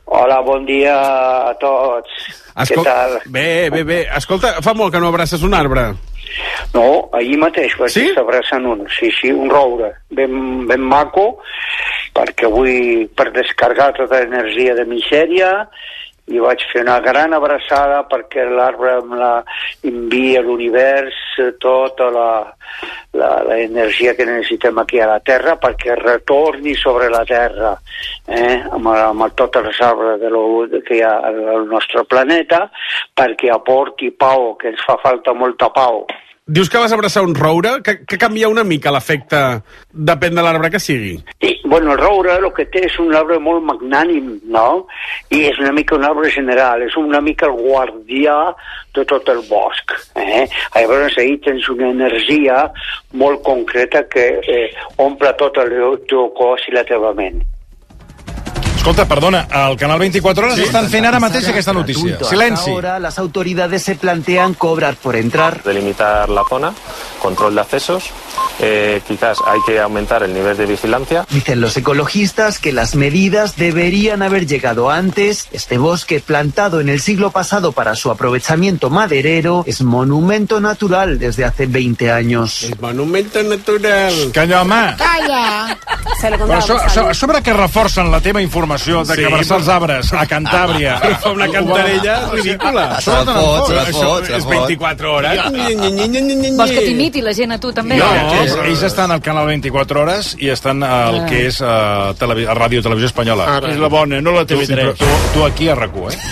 Hola, bon dia a tots. Escol... Què tal? Bé, bé, bé. Escolta, fa molt que no abraces un arbre. No, ahir mateix vaig sí? estar abraçant un. Sí, sí, un roure. Ben, ben maco, perquè avui, per descarregar tota l'energia de misèria, i vaig fer una gran abraçada perquè l'arbre em la envia a l'univers tota la, la, la energia que necessitem aquí a la Terra perquè retorni sobre la Terra, eh? amb, amb tots els arbres de lo, que hi ha al nostre planeta, perquè aporti pau, que ens fa falta molta pau. Dius que vas abraçar un roure, que, que canvia una mica l'efecte, depèn de l'arbre que sigui. Sí, bueno, el roure el que té és un arbre molt magnànim, no? I és una mica un arbre general, és una mica el guardià de tot el bosc. Eh? Llavors, ahir tens una energia molt concreta que eh, omple tot el teu cos i la teva ment. Escolta, perdona, al Canal veinticuatro Horas sí. estan fent ara mateix aquesta notícia. Silenci. Ahora las autoridades se plantean cobrar por entrar. Delimitar la zona, control de accesos, eh, quizás hay que aumentar el nivel de vigilancia. Dicen los ecologistas que las medidas deberían haber llegado antes. Este bosque plantado en el siglo pasado para su aprovechamiento maderero es monumento natural desde hace veinte años. Es monumento natural. Calla, home. Calla. Però so, so, sobre què reforcen la teva informació de que sí, abraçar els arbres a Cantàbria... Fa una cantarella ridícula. Se la fot, se la fot, se la fot. És veintiquatre hores. Vols que t'imiti la gent a tu també? No, ells, ells estan al Canal veinticuatro Horas i estan al que és a, televi a Ràdio Televisió Espanyola. Ara. És la bona, no la T V tres. Tu, tu aquí a R A C U, eh?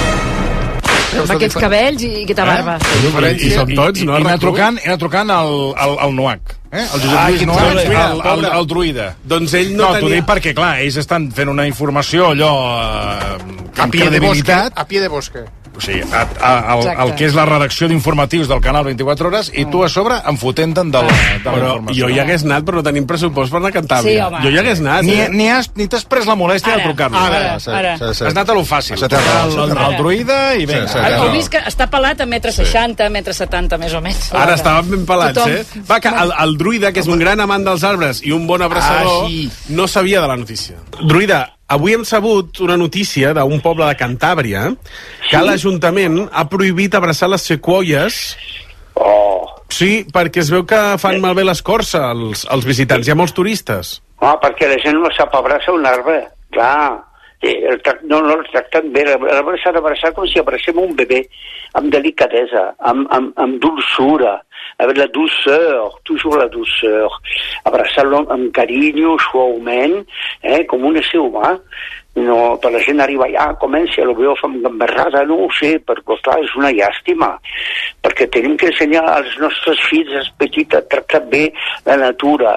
Amb aquests cabells i aquesta barba. Eh? I són tots, no? I anar trucant, anar trucant al, al, al Nuac. Eh? El Josep Lluís Nuac, el, el, el druida. Doncs ell no, no tenia... t'ho dic perquè, clar, ells estan fent una informació allò... Eh, a pie de bosque. A pie de bosque. O sigui, a, a, a, el que és la redacció d'informatius del Canal veinticuatro Horas i tu a sobre em fotent-te'n de, la, de la però informació. Jo hi hagués anat, però no tenim pressupost per anar a Cantàbria. Sí, home. Jo hi hagués anat. Ni, eh? ni, has, ni t'has pres la molèstia ara, de trucar-lo. Ara, ara. ara. Sí, sí. Has anat a lo fàcil. Sí, el, el, el druida i vinga. Sí, sí, Heu vist que està pelat a metre seixanta, metre setanta, més o menys. Ara estaven ben pelats, Tothom... eh? Va, que el, el druida, que és un gran amant dels arbres i un bon abraçador, ah, sí. no sabia de la notícia. Druida, avui hem sabut una notícia d'un poble de Cantàbria que sí? l'Ajuntament ha prohibit abraçar les sequoies. Oh. Sí, perquè es veu que fan malbé l'escorça als, als visitants. Hi ha molts turistes. Ah, perquè la gent no sap abraçar un arbre. Clar. El no, no el tracten bé. L'arbre s'ha d'abraçar com si abracem un bebè, amb delicadesa, amb, amb, amb dulçura, avec la douceur, toujours la douceur. Abraçar-lo amb carinyo, suaument, eh, com un ésser humà. No, per la gent arriba allà, comença, lo veu fent gamberrada, no ho sé, perquè clar, és una llàstima, perquè tenim que ensenyar als nostres fills, als petits, a tractar bé la natura.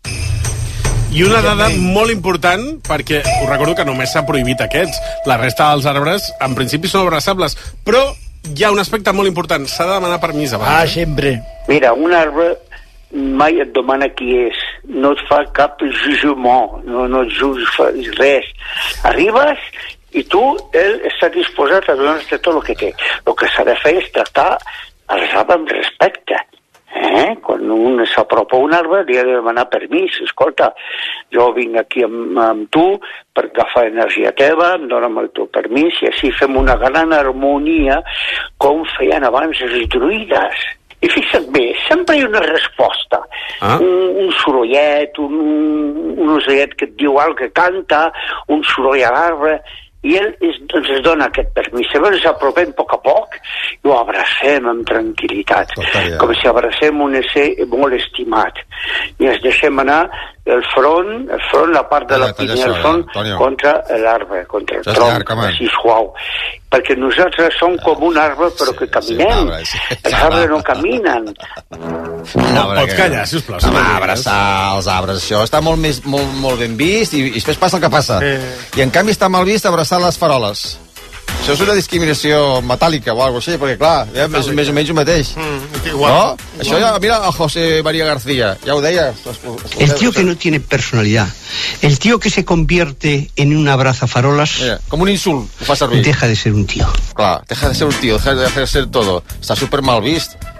I una dada molt important, perquè us recordo que només s'ha prohibit aquests. La resta dels arbres, en principi, són abraçables. Però hi ha un aspecte molt important. S'ha de demanar permís abans. Ah, sempre. Mira, un arbre mai et demana qui és. No et fa cap jugement. No, no et jugues res. Arribes i tu, ell està disposat a donar-te tot el que té. El que s'ha de fer és tractar els arbres amb respecte. Eh? Quan un s'apropa a un arbre li ha de demanar permís. Escolta, jo vinc aquí amb, amb tu per agafar energia teva, em dona'm el teu permís i així fem una gran harmonia com feien abans els druides. I fixa't bé, sempre hi ha una resposta. Ah? Un, un sorollet, un, un ocellet que et diu alguna que canta, un soroll a l'arbre, i ell es, doncs es dona aquest permís. Llavors ens apropem a poc a poc i ho abracem amb tranquil·litat, Totalia. Com si abracem un ésser molt estimat. I ens deixem anar el front, el front, la part de la pinya, el front, Antonio. Contra l'arbre, contra el tronc, així suau. Perquè nosaltres som com un arbre, però que caminem. Sí, sí, sí. Els arbres no caminen. No, pots callar, sisplau. Home, abraçar els arbres, això està molt, més, molt, molt ben vist i, i després passa el que passa. Eh. I en canvi està mal vist abraçar les faroles. Això és una discriminació metàl·lica o alguna cosa així, perquè clar, ja, més, més o menys el mateix. Mm, igual, no? Igual. Això ja, mira el José María García, ja ho deia. El tío que no tiene personalidad, el tío que se convierte en un abrazafarolas, mira, com un insult, ho fa servir. Deja de ser un tío. Clar, deja de ser un tío, deja de ser todo. Està super mal vist.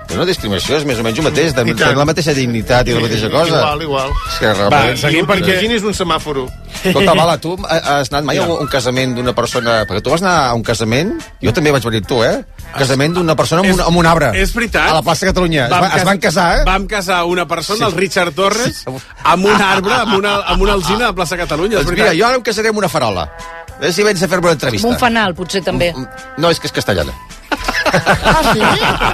És una discriminació, és més o menys el mateix, de la mateixa dignitat i la mateixa cosa. Igual, igual. És que realment... Va, seguim perquè... Imagini's un semàforo. Escolta, Bala, tu has anat mai a un casament d'una persona... Perquè tu vas anar a un casament, jo també vaig venir tu, eh? Casament d'una persona amb un, amb un arbre. És veritat. A la plaça Catalunya. Es, va, es van casar, eh? Vam casar una persona, el Richard Torres, amb un arbre, amb una, amb una alzina de plaça Catalunya. Doncs mira, jo ara em casaré amb una farola. A veure si vens a fer-me una entrevista. Un fanal, potser, també. No, és que és castellana. Ah, sí?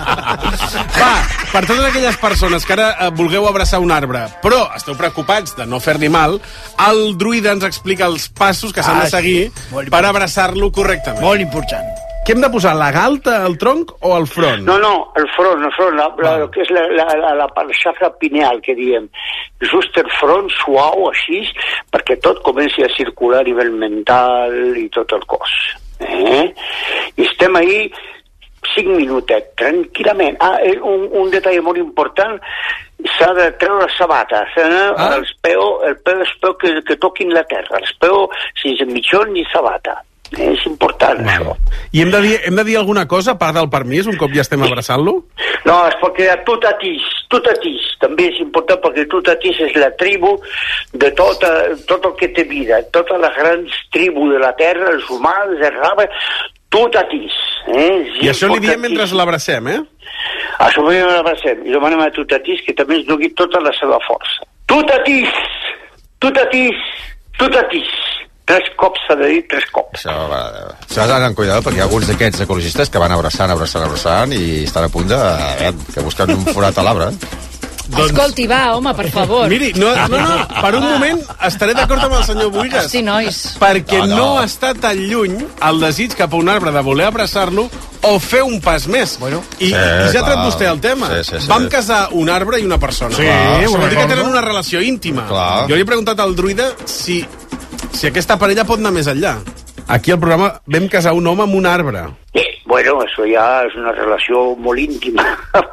Va, per totes aquelles persones que ara eh, vulgueu abraçar un arbre, però esteu preocupats de no fer-li mal, el druida ens explica els passos que s'han Ah, de seguir sí. per abraçar-lo correctament. Molt important. Què hem de posar, la galta al tronc o al front? No, no, el front, el front, la, la, el que és la, la, la, la part xacra pineal, que diem. Just el front, suau, així, perquè tot comenci a circular a nivell mental i tot el cos. Eh? I estem ahí cinc minutets, tranquil·lament. Ah, un, un detall molt important, s'ha de treure les sabates, eh? Ah. Els peu, el peu es peu que, que toquin la terra, els peu sense mitjón ni sabata. Eh? És important, Vale. això. I hem de, dir, hem de dir alguna cosa, a part del permís, un cop ja estem abraçant-lo? No, és perquè a Tutatís, Tutatís, també és important perquè Tutatís és la tribu de tota, tot el que té vida, totes les grans tribus de la terra, els humans, els raves, Tutatís. Eh? I això li diem mentre l'abracem, eh? Això ho l'abracem. I demanem a Tutatís que també ens doni tota la seva força. Tutatís! Tutatís! Tutatís! Tres cops s'ha de dir, tres cops. Això va... S'ha d'anar amb cuidado perquè hi ha alguns d'aquests ecologistes que van abraçant, abraçant, abraçant i estan a punt de... Eh, que busquen un forat a l'arbre. Doncs... Escolti, va, home, per favor. Miri, no, no, no, per un moment estaré d'acord amb el senyor Buigas. Hosti, nois. Perquè no, No, no no. està tan lluny el desig cap a un arbre de voler abraçar-lo o fer un pas més. Bueno, I, sí, i ja ha tret clar. vostè el tema. Sí, sí, sí. Vam casar un arbre i una persona. Sí, ho Vol dir que recordo. tenen una relació íntima. Clar. Jo li he preguntat al druida si, si aquesta parella pot anar més enllà. Aquí al programa vam casar un home amb un arbre. Eh, bueno, això ja és una relació molt íntima.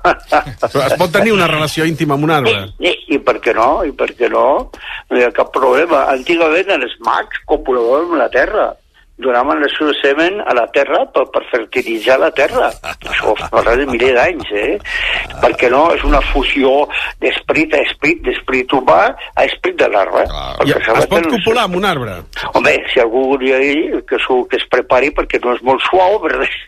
Es pot tenir una relació íntima amb un arbre? I, i per què no? I per què no? No hi ha cap problema. Antigament els mags copulaven amb la terra. Donaven el seu semen a la terra per, per fertilitzar la terra. Això fa de milers d'anys, eh? Perquè no, és una fusió d'esperit a esperit, d'esperit humà a esperit de l'arbre. I es pot copular amb un arbre? Home, si algú volia dir que, que es prepari perquè no és molt suau,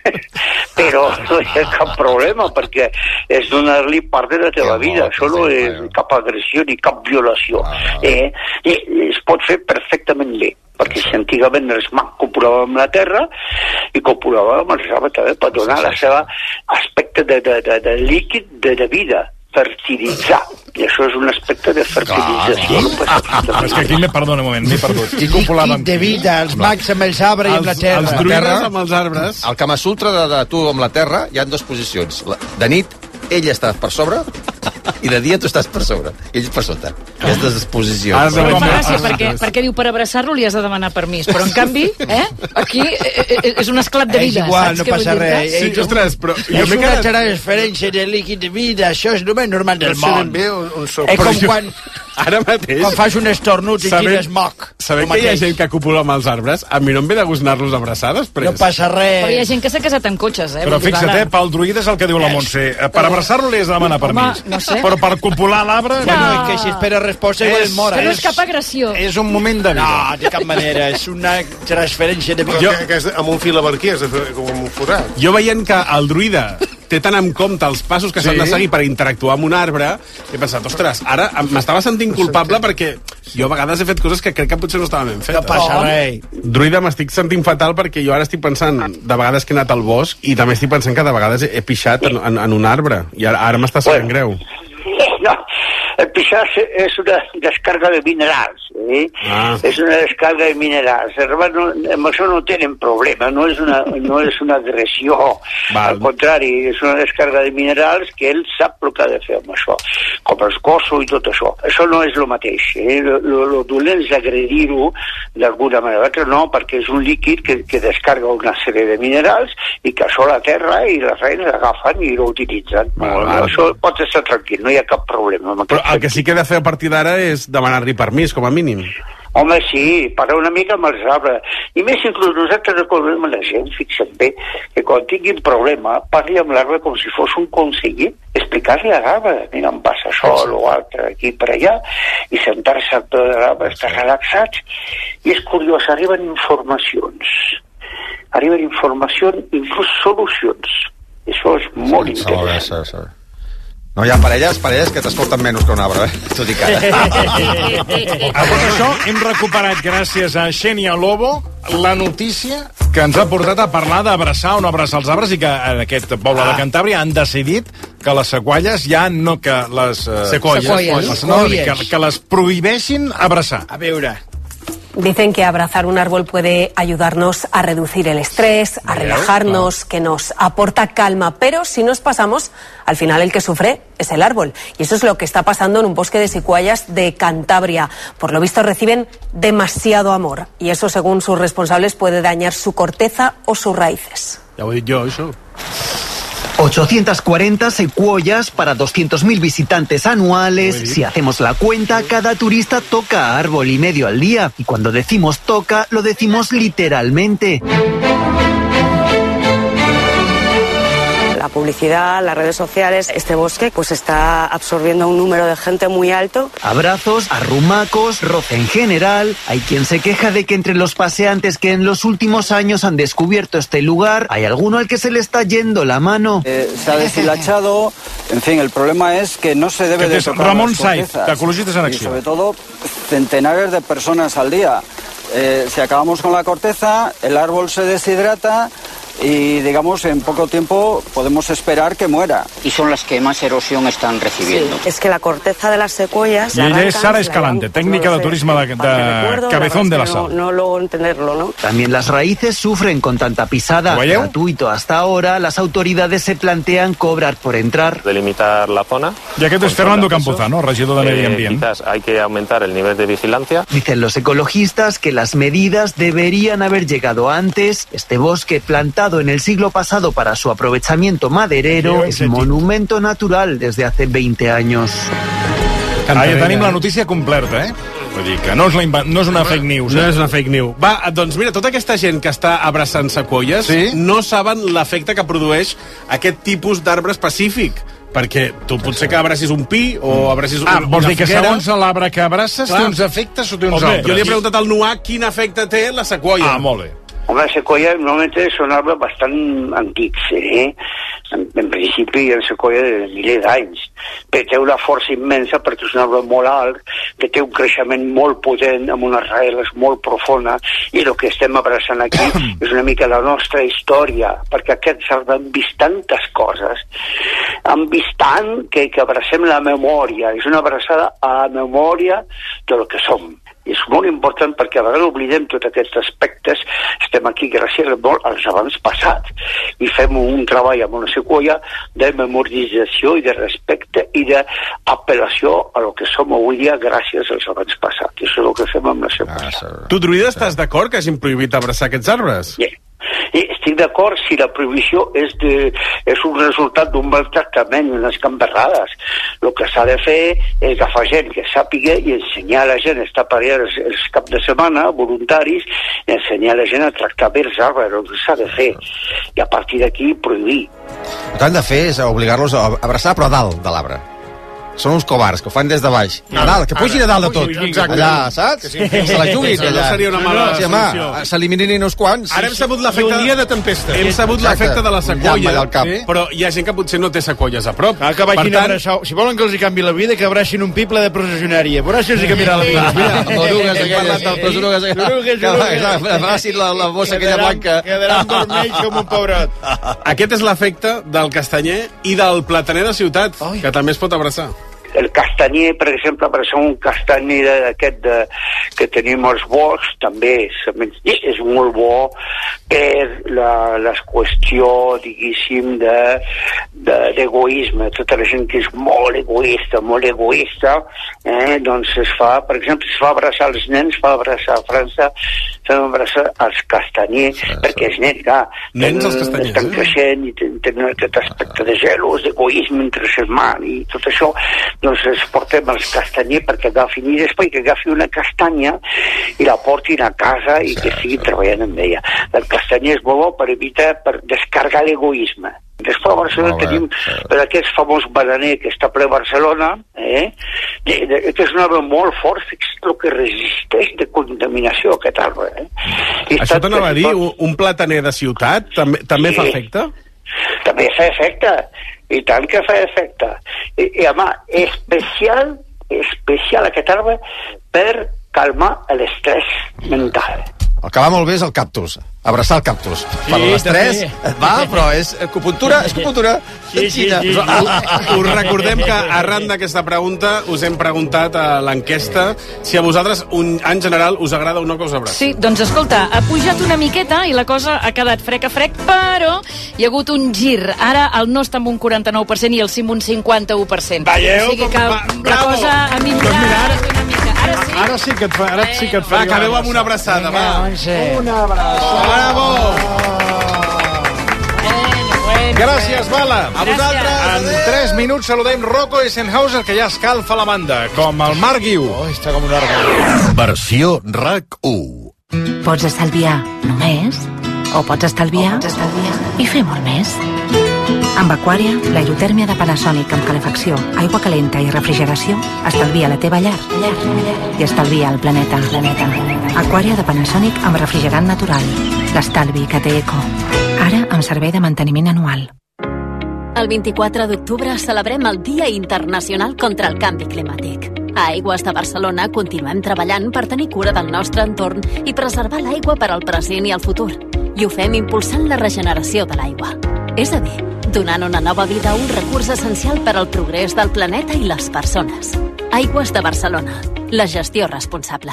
però no hi ha cap problema, perquè és donar-li part de la teva vida. Això no és cap agressió ni cap violació. Eh? I es pot fer perfectament bé, perquè si antigament els mags copulaven amb la terra i copulaven amb els arbres també per donar la seva aspecte de, de, de, de líquid de, de vida, fertilitzar. I això és un aspecte de fertilització. Però és que aquí, m'he- perdona un moment, m'he perdut. Qui copulava amb de qui? vida, els mags amb els arbres i amb la terra. Els druides amb els arbres. Al Kama Sutra de, de tu amb la terra hi ha dues posicions. La, de nit, ell està per sobre i de dia tu estàs per sobre. Ell per sota. Aquestes posicions. Però em fa gràcia, perquè, perquè diu per abraçar-lo li has de demanar permís, però en canvi, eh, aquí eh, eh, és un esclat de És vida. igual, saps no què vull passa dir-te? res. Sí, És un- ostres, però jo És m'he una quedat... transferència de líquid de vida, això és el més normal del No sé món. ben bé on, on sóc. És Però com jo- quan, Ara mateix... quan fas un estornut i Sabent- tires moc. Sabent El que hi ha mateix. gent que copula amb els arbres, a mi no em ve de gust anar-los a abraçar després. No passa res. Però hi ha gent que s'ha casat en cotxes, eh? Però vull dir, fixa't, ara- eh, pel druida és el que diu la Montse. Eh, Per abraçar-lo li has de demanar permís. no sé. Però per copular l'arbre... Bueno, és que si espera resposta igual És- es mora. Que no és cap agressió. És un moment de vida. No, de cap manera, és una transferència de vida. Però que, que és amb un fil abarquer, és de fer com un forat. Jo veient que el druida té tan en compte els passos que s'han Sí. de seguir per interactuar amb un arbre, he pensat, ostres, ara em- m'estava sentint culpable perquè jo a vegades he fet coses que crec que potser no estaven ben fetes. No passa res. Druida, m'estic sentint fatal perquè jo ara estic pensant de vegades que he anat al bosc i també estic pensant que de vegades he, he pixat en, en, en un arbre i ara, ara m'està sabent greu. No, el pixar és una descarga de minerals, eh? Ah. És una descarga de minerals. Els arbres no, amb això no tenen problema, no és una, no és una agressió. Val. Al contrari, és una descarga de minerals que ell sap el que ha de fer amb això, com els gossos i tot això. Això no és el mateix. Eh? Lo, lo, lo dolent és agredir-ho d'alguna manera. L'altre no, perquè és un líquid que, que descarga una sèrie de minerals i que això la terra i les reines agafen i lo utilitzen. Val, No, val. això pot estar tranquil, no hi ha cap problema. Amb Però aquest el que sí que he de fer a partir d'ara és demanar-li permís, com a mínim. Home, sí, parar una mica amb els arbres. I més inclús nosaltres recordem a la gent, fixa't bé, que quan tinguin problema, parli amb l'arbre com si fos un conseller, explicar-li a l'arbre, mira, em passa això o l'altre, aquí per allà, i sentar-se a tot l'arbre, estar relaxats. I és curiós, arriben informacions. Arriben informacions, inclús solucions. Això és molt sí, interessant. Sí, sí. No hi ha parelles, parelles que t'escolten menys que un arbre, eh? T'ho dic ara. A tot això hem recuperat, gràcies a Xènia Lobo, la notícia que ens ha portat a parlar d'abraçar o no abraçar els arbres i que en aquest poble de Cantàbria han decidit que les sequalles ja no que les... Uh, sequoies. sequoies. No, que, que les prohibeixin abraçar. A veure... Dicen que abrazar un árbol puede ayudarnos a reducir el estrés, a relajarnos, que nos aporta calma, pero si nos pasamos, al final el que sufre es el árbol. Y eso es lo que está pasando en un bosque de secuoyas de Cantabria. Por lo visto reciben demasiado amor y eso, según sus responsables, puede dañar su corteza o sus raíces. Ya lo he dicho yo, eso. ochocientas cuarenta secuoyas para doscientos mil visitantes anuales. Si hacemos la cuenta, cada turista toca árbol y medio al día. Y cuando decimos toca, lo decimos literalmente. La publicidad, las redes sociales, este bosque pues está absorbiendo un número de gente muy alto. Abrazos, arrumacos, roce en general. Hay quien se queja de que entre los paseantes que en los últimos años han descubierto este lugar, hay alguno al que se le está yendo la mano. Eh, se ha deshilachado, en fin, el problema es que no se debe de tocar Ramon las cortezas. Saiz, de Ecologistes en Acció. Y sobre todo, centenares de personas al día. Eh, si acabamos con la corteza, el árbol se deshidrata y, digamos, en poco tiempo podemos esperar que muera. Y son las que más erosión están recibiendo. Sí, es que la corteza de las secuoyas... Y ella es Sara Escalante, técnica de turismo de, de Cabezón de la Sal. No, no luego entenderlo, ¿no? También las raíces sufren con tanta pisada. Gratuito hasta ahora, las autoridades se plantean cobrar por entrar. Delimitar la zona. Ya que esto es Fernando Campuzano, regidor de Medio Ambiente. Eh, quizás hay que aumentar el nivel de vigilancia. Dicen los ecologistas que las medidas deberían haber llegado antes. Este bosque plantado en el siglo pasado para su aprovechamiento maderero es monumento natural desde hace veinte años. Ah, ja tenim la notícia completa, eh? Vull dir que no és, la no és una fake news. No eh? és una fake news. Va, doncs mira, tota aquesta gent que està abraçant sequoies sí? no saben l'efecte que produeix aquest tipus d'arbre específic. Perquè tu potser que abracis un pi o abracis ah, una, vols una dir que figuera... segons l'arbre que abraces té uns efectes o té uns Home, altres? Jo li he preguntat al Noà quin efecte té la sequoia. Ah, molt bé. Home, la sequoia normalment són arbres bastant antics, eh? En, en principi hi ha sequoia de milers d'anys, però té una força immensa perquè és un arbre molt alt, que té un creixement molt potent, amb unes raïles molt profundes, i el que estem abraçant aquí és una mica la nostra història, perquè aquests arbres han vist tantes coses, han vist tant que, que abracem la memòria, és una abraçada a la memòria del que som. I és molt important perquè a vegades oblidem tots aquests aspectes. Estem aquí gràcies als abans passats i fem un treball amb una sequoia de memorització i de respecte i d'apel·lació a lo que som avui dia gràcies als abans passats. I això és el que fem amb la sequoia. Ah, tu, Druida, estàs d'acord que hagin prohibit abraçar aquests arbres? Sí. I estic d'acord si la prohibició és, de, és un resultat d'un mal tractament i unes gamberrades. El que s'ha de fer és agafar gent que sàpiga i ensenyar a la gent a estar per allà els, els caps de setmana, voluntaris, i ensenyar a la gent a tractar bé els arbres, el que s'ha de fer. I a partir d'aquí prohibir. El que han de fer és obligar-los a abraçar però a dalt de l'arbre. Són uns covards, que ho fan des de baix. A dalt, que pugin a dalt de tot. Allà, saps? Que se la juguin allà. No seria una mala sí, solució. S'eliminin uns quants. Ara hem sabut l'efecte... un dia de tempesta. Hem sabut l'efecte de la sequoia, sí? però hi ha gent que potser no té sequoies a prop. Ah, que vagin a abraçar... Si volen que els hi canvi la vida, que abraixin un piple de processionària. Veuràs si els hi canviarà la vida. Mira, orugues aquelles, les orugues aquelles. Que abracin la bossa aquella blanca. Quedaran dormells com un pebrot. Aquest és l'efecte del castanyer i del plataner de ciutat, que també es pot abraçar. El castanyer, per exemple, abraçar un castanyer d'aquest de, que tenim als boscs, també és, és molt bo per la, la qüestió, diguéssim, d'egoisme. De, tota la gent que és molt egoista, molt egoista, eh, doncs es fa, per exemple, es fa abraçar els nens, fa abraçar a França, fem abraçar els castanyers, sí, perquè els nens, clar, nens els castanyers, estan creixent i tenen aquest aspecte de gelos, d'egoisme entre ses mans i tot això, doncs els portem als castanyers perquè agafin i després que agafi una castanya i la portin a casa i sí, que estiguin sí. treballant amb ella. El castanyer és bo per evitar, per descargar l'egoisme. Després a Barcelona tenim per aquest famós bananer que està ple a Barcelona, eh? de, de, que és un arbre molt fort, fixa't el que resisteix de contaminació aquest arbre. Eh? Això t'anava a dir, un, un plataner de ciutat també, també sí. fa efecte? També fa efecte, i tant que fa efecte. I, i home, especial, especial aquest arbre per calmar l'estrès mental. El que va molt bé és el cactus, abraçar el cactus. Sí, per l'estrès, va, però és acupuntura, és acupuntura. Sí, sí, sí. Us recordem que arran d'aquesta pregunta us hem preguntat a l'enquesta si a vosaltres, un, en general, us agrada o no que us abraci. Sí, doncs escolta, ha pujat una miqueta i la cosa ha quedat frec a frec, però hi ha hagut un gir. Ara el no està amb un quaranta-nou per cent i el sí amb un cinquanta-u per cent. Veieu? O sigui que va, la cosa ha millorat una mica. Ara sí? Ara sí que et fa, ara sí que et fa. Va, acabeu amb una abraçada, va. Una abraçada. Bravo! Gràcies, Bala. A vosaltres. En tres minuts saludem Rocco Eisenhauser, que ja escalfa la banda, com el Marc Guiu. Oh, està com un arbre. Versió R A C u. Pots estalviar només, o pots estalviar, o pots estalviar i fer molt més. Amb Aquària, la hidrotèrmia de Panasonic amb calefacció, aigua calenta i refrigeració estalvia la teva llar, llar, llar i estalvia el planeta. planeta. Aquària de Panasonic amb refrigerant natural. L'estalvi que té eco. Ara amb servei de manteniment anual. El vint-i-quatre d'octubre celebrem el Dia Internacional contra el Canvi Climàtic. A Aigües de Barcelona continuem treballant per tenir cura del nostre entorn i preservar l'aigua per al present i el futur. I ho fem impulsant la regeneració de l'aigua. És a dir, donant una nova vida a un recurs essencial per al progrés del planeta i les persones. Aigües de Barcelona. La gestió responsable.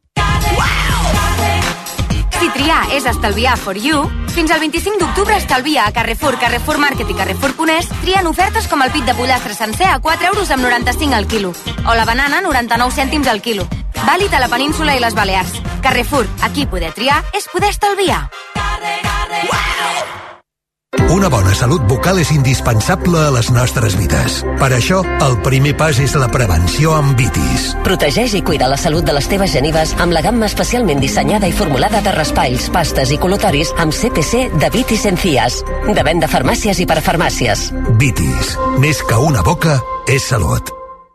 Si triar és estalviar for you, fins al vint-i-cinc d'octubre estalvia a Carrefour, Carrefour Market i Carrefour Punès triant ofertes com el pit de pollastre sencer a quatre euros amb noranta-cinc al quilo o la banana noranta-nou cèntims al quilo. Vàlid a la península i les Balears. Carrefour, aquí poder triar és poder estalviar. Una bona salut bucal és indispensable a les nostres vides. Per això, el primer pas és la prevenció amb Vitis. Protegeix i cuida la salut de les teves genives amb la gamma especialment dissenyada i formulada de raspalls, pastes i col·lutoris amb C P C de Vitis Encías. De venda a farmàcies i parafarmàcies. Vitis. Més que una boca, és salut.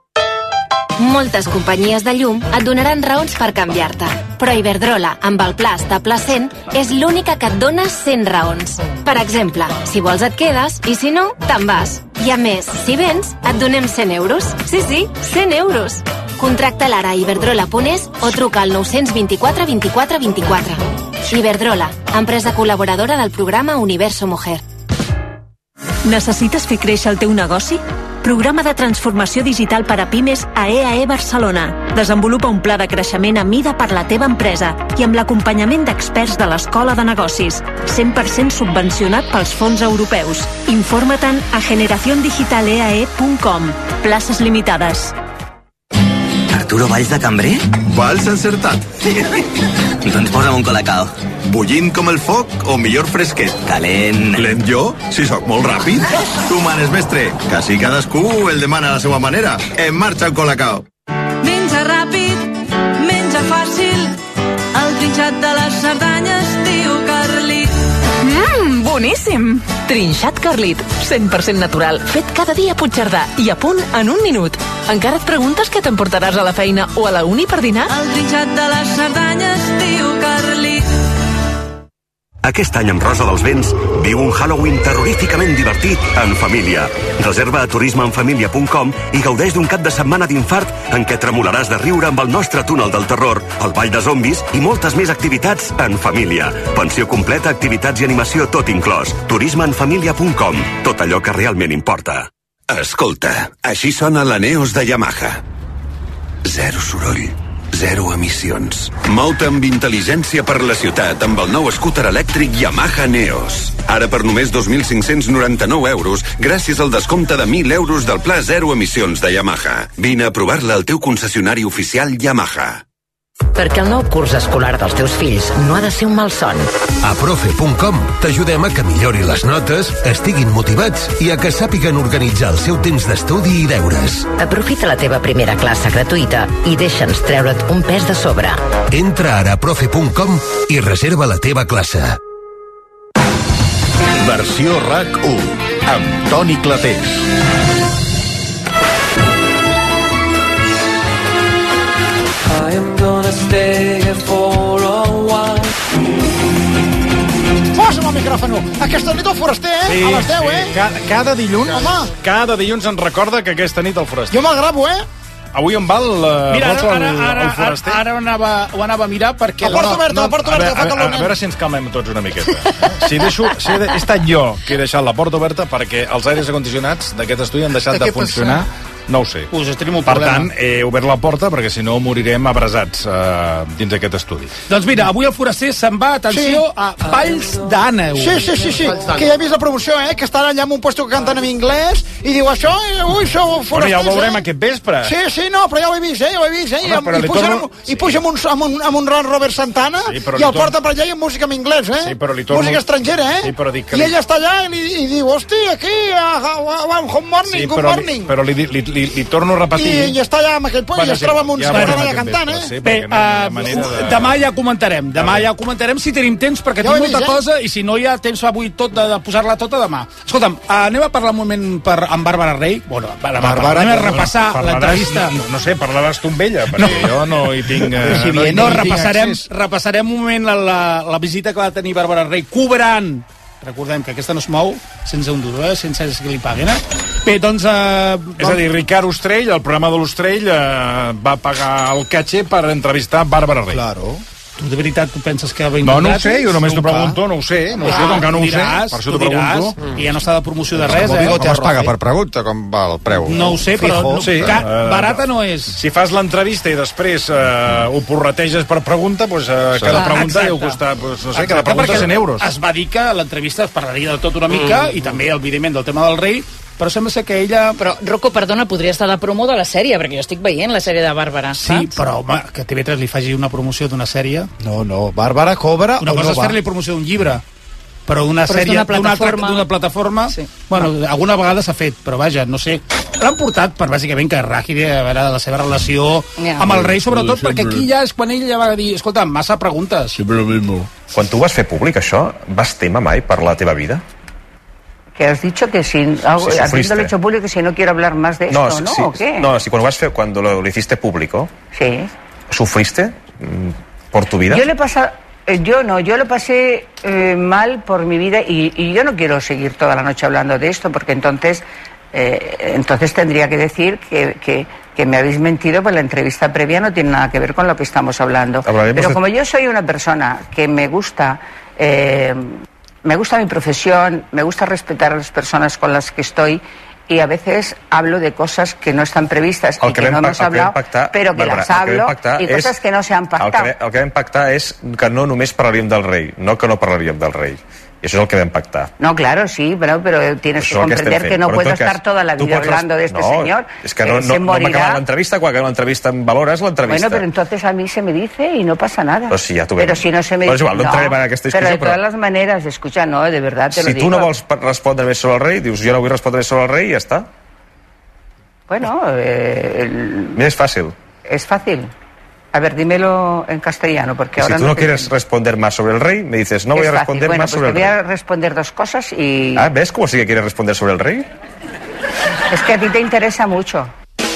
Moltes companyies de llum et donaran raons per canviar-te, però Iberdrola, amb el pla estable cent, és l'única que et dona cent raons. Per exemple, si vols et quedes i si no, te'n vas. I a més, si vens, et donem cent euros. Sí, sí, cent euros. Contracta l'ara a iberdrola punt es o truca al nou dos quatre vint-i-quatre vint-i-quatre. Iberdrola, empresa col·laboradora del programa Universo Mujer. Necessites fer créixer el teu negoci? Programa de transformació digital per a pimes a E A E Barcelona. Desenvolupa un pla de creixement a mida per la teva empresa i amb l'acompanyament d'experts de l'Escola de Negocis. cent per cent subvencionat pels fons europeus. Informa-te'n a generación digital e a e punt com. Places limitades. Arturo Valls de cambrer? Valls encertat. Doncs posa'm un colacao. Bullint com el foc o millor fresquet? Calent. Lent jo? Si sóc molt ràpid. Tu manes, mestre, que si cadascú el demana a la seva manera. En marxa el colacao. Menja ràpid, menja fàcil, el trinxat de les Cerdanyes, diu Carlit. Mmm, boníssim! Trinxat Carlit, cent per cent natural, fet cada dia a Puigcerdà i a punt en un minut. Encara et preguntes què t'emportaràs a la feina o a la uni per dinar? El trinxat de les Cerdanyes, diu Carlit. Aquest any amb Rosa dels Vents viu un Halloween terroríficament divertit en família. Reserva a turisme en família punt com i gaudeix d'un cap de setmana d'infart en què tremolaràs de riure amb el nostre túnel del terror, el ball de zombis i moltes més activitats en família. Pensió completa, activitats i animació tot inclòs. turisme en família punt com. Tot allò que realment importa. Escolta, així sona la Neos de Yamaha. Zero soroll. Zero emissions. Mou-te amb intel·ligència per la ciutat amb el nou scooter elèctric Yamaha Neos. Ara per només dos mil cinc-cents noranta-nou euros gràcies al descompte de mil euros del pla zero emissions de Yamaha. Vine a provar-la al teu concessionari oficial Yamaha. Perquè el nou curs escolar dels teus fills no ha de ser un malson. A profe punt com t'ajudem a que millori les notes, estiguin motivats i a que sàpiguen organitzar el seu temps d'estudi i deures. Aprofita la teva primera classe gratuïta i deixa'ns treure't un pes de sobre. Entra ara a profe punt com i reserva la teva classe. Versió R A C u amb Toni Clapés. I am gonna stay here for a while. Posa'm el micròfon. Aquesta nit el Foraster, eh? Sí, a les deu, sí. eh? Cada, cada dilluns, Home. cada dilluns ens recorda que aquesta nit el Foraster. Jo me'l gravo, eh? Avui on va el, Mira, Rosa, ara, el, ara, el Foraster? ara, ara anava, ho anava a mirar perquè... La porta oberta, la porta oberta, a, fa veure, calor, a, a veure si ens calmem tots una miqueta. Si, deixo, si he, he estat jo que he deixat la porta oberta perquè els aires acondicionats d'aquest estudi han deixat de, de funcionar. No ho sé. Us tenim un per problema. tant, he obert la porta perquè si no morirem abrasats uh, dins d'aquest estudi. Doncs mira, avui el Foraster se'n va, atenció, Sí. a Valls d'Àneu. Sí, sí, sí, sí, que ja he vist la promoció, eh? Que estan allà en un puesto que canten en anglès i diu això, eh, ui, això Bueno, forasters, ja ho veurem eh? aquest vespre. Sí, sí, no, però ja ho he vist, eh? Ja ho he vist, eh? Home, però I, li puja, torno- amb, I puja amb un, amb un, amb un Ron Robert Santana Sí, però i li el torno- porta per allà i amb música en anglès, eh? Sí, però li torno- Música estrangera, eh? Sí, però dic que I li- ella està allà i, li, i diu, hosti, aquí, uh, uh, uh, good morning, Sí, good però, li, morning. però li, li, li, li torno a repetir. I, I està allà amb aquell punt Bueno, i es sí, troba amb uns ja que veurem estan allà aquest cantant, vespre, eh? sí, Bé, perquè no hi ha uh, manera de... demà ja ho comentarem, demà ja ho comentarem si tenim temps, perquè Ja ho tinc he molta vist, eh? cosa i si no hi ha temps avui tot de, de posar-la tota demà. Escolta'm, uh, anem a parlar un moment per, amb Bàrbara Rey. Bueno, la Bàrbara, anem a no, repassar parlaràs- l'entrevista. No, no sé, parlaràs tu amb ella, perquè no. jo no hi tinc... Eh, Sí, no, hi, no, hi tinc repassarem, accés. repassarem un moment la, la, la visita que va tenir Bàrbara Rey cobrant. Recordem que aquesta no es mou sense un duro, eh? Sense que li paguen, eh? Bé, doncs... Eh, És a dir, Ricard Ostrell, el programa de l'Ostrell, eh, va pagar el caché per entrevistar Bàrbara Rey. Claro. Tu de veritat tu penses que va No, no ho gratis? sé, jo només t'ho Nunca. pregunto, no ho sé, no ho sé, Ah, com que no ho sé, diràs, per això tu t'ho diràs, pregunto. I ja no està de promoció de res, Com, eh? com es paga per pregunta? Com va el preu? No ho sé, però no, Sí, ca, eh, barata no és. Si fas l'entrevista i després eh, ho porreteges per pregunta, doncs eh, cada Ah, pregunta exacte. deu costar, doncs, no sé, Exacte, cada pregunta perquè cent euros. Es va dir que l'entrevista es parlaria de tot una mica Mm. i també, evidentment, del tema del rei, però sembla ser que ella... Però, Rocco, perdona, podria estar de promo de la sèrie, perquè jo estic veient la sèrie de Bàrbara, Sí, saps? però, home, que T V tres li faci una promoció d'una sèrie... No, no, Bàrbara cobra Una o cosa no és va? fer-li promoció d'un llibre, però d'una Però és sèrie d'una d'una altra- plataforma. d'una plataforma... Sí. Bueno, alguna vegada s'ha fet, però vaja, no sé. L'han portat per, bàsicament, que Ràgide, a veure, la seva relació Ja. amb el rei, sobretot, Sempre. perquè aquí ja és quan ell ja va dir, escolta, massa preguntes. Siempre lo mismo. Quan tu vas fer públic això, vas témer mai per la teva vida? Que has dicho que si algo, Sí, sufriste. habiéndolo hecho público, que si no quiero hablar más de esto, ¿no? sí, ¿O qué? no, si cuando vas fer, cuando lo, lo hiciste público, Sí. ¿sufriste mm, por tu vida? Yo le pasa, eh, yo no, yo lo pasé eh, mal por mi vida y, y yo no quiero seguir toda la noche hablando de esto porque entonces, eh, entonces tendría que decir que, que, que me habéis mentido, pues la entrevista previa no tiene nada que ver con lo que estamos hablando. Hablaremos Pero de- como yo soy una persona que me gusta, eh, me gusta mi profesión, me gusta respetar a las personas con las que estoy. Y a veces hablo de cosas que no están previstas El y que que vam no pa- hemos el que vam hablado, pactar, pero que Bàrbara, las el que vam hablo pactar y és- cosas que no se han El que, pactado. el que vam pactar és que no només parlaríem del rei, no que no parlaríem del rei. I això és el que vam pactar. No, claro, sí, pero, pero tienes Això que és el que estem comprender fent. que no Però en puedo tot cas, estar toda la tu vida pots hablando de este no, señor. És que Eh, no, se no, no morirá. m'acaba l'entrevista, quan acaba l'entrevista en valores l'entrevista. Bueno, pero entonces a mí se me dice y no pasa nada. Però si ja t'ho Pero vam- si no se me Però dice... és igual, no entrarem en aquesta Pero de discussió, todas però- las maneras, escucha, no, de verdad te lo Si digo. tu no vols pa- respondre més sobre el rei, dius jo no vull respondre més sobre el rei i ja està. Bueno, eh, el- Mira, és fàcil. es fácil. A ver, dímelo en castellano, porque Y si ahora tú no te- quieres responder más sobre el rey, me dices, no voy Es a fácil. responder Bueno, más pues sobre te el voy rey. a responder dos cosas y... Ah, ¿ves cómo sí que quieres responder sobre el rey? Es que a ti te interesa mucho.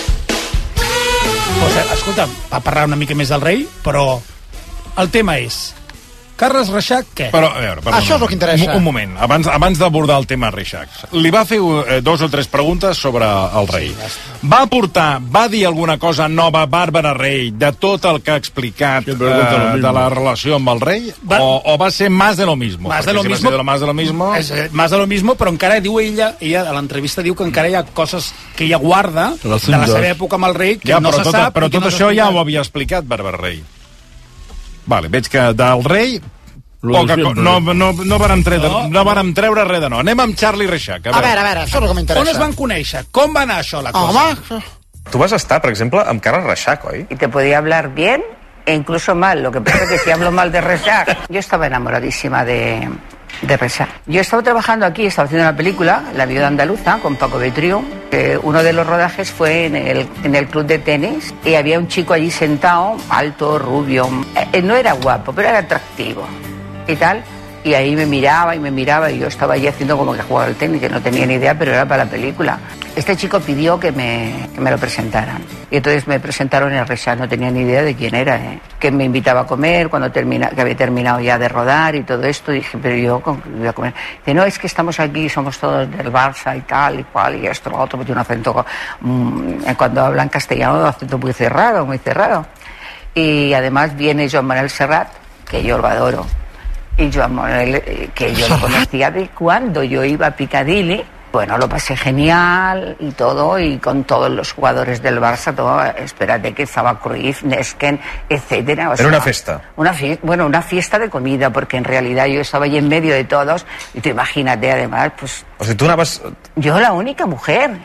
O sigui, escolta, va parlar una mica més del rei, però el tema és... Carles Reixac, què? Però, a veure, perdona, Això és el que interessa. Un, un moment, abans, abans d'abordar el tema Reixac. Li va fer eh, dos o tres preguntes sobre el rei. Va aportar, va dir alguna cosa nova Bàrbara Rey de tot el que ha explicat eh, de la relació amb el rei? Va- O, o va ser más de lo mismo? Más de Perquè lo si va mismo. ser de lo más de lo mismo... És, eh, más de lo mismo, però encara diu ella, ella a l'entrevista diu que encara hi ha coses que ella guarda de la seva època amb el rei que ja, no però se tot, sap. però i que tot no s'ha això ja explicat. ho havia explicat Bàrbara Rey. Vale, veig que del rei Lo poca de co siempre. no, no, no, vàrem treure, No. no vàrem treure res de no. Anem amb Charlie Reixac. A veure, a veure, això és el que m'interessa. On es van conèixer? Com va anar això, la cosa? Home, Tu vas estar, per exemple, amb Carles Reixac, oi? Y te podía hablar bien incluso mal. Lo que pasa es que si hablo mal de Reixac, yo estaba enamoradísima de, de Reixac. Yo estaba trabajando aquí, estaba haciendo una película, La viuda andaluza, con Paco Betriu. Eh, uno de los rodajes fue en el, en el club de tenis y había un chico allí sentado, alto, rubio. Eh, no era guapo, pero era atractivo y tal. Y ahí me miraba y me miraba y yo estaba allí haciendo como que jugaba al tenis, que no tenía ni idea, pero era para la película. Este chico pidió que me, que me lo presentaran. Y entonces me presentaron en Reixac, no tenía ni idea de quién era, ¿eh? Que me invitaba a comer cuando termina, que había terminado ya de rodar y todo esto. Dije, pero yo ¿cómo voy a comer? Dice, no, es que estamos aquí, somos todos del Barça y tal y cual, y esto, lo otro, porque un acento, mmm, cuando hablan castellano, un acento muy cerrado, muy cerrado. Y además viene Joan Manuel Serrat, que yo lo adoro. Y Joan Manuel, que yo lo conocía de cuando yo iba a Piccadilly. Bueno, lo pasé genial y todo, y con todos los jugadores del Barça, todo, espérate que estaba Cruyff, Nesken, etcétera. O sea, era una fiesta. Una fiesta, bueno, una fiesta de comida, porque en realidad yo estaba allí en medio de todos, y tú imagínate, además, pues... O sigui, tu anaves... Yo la única mujer.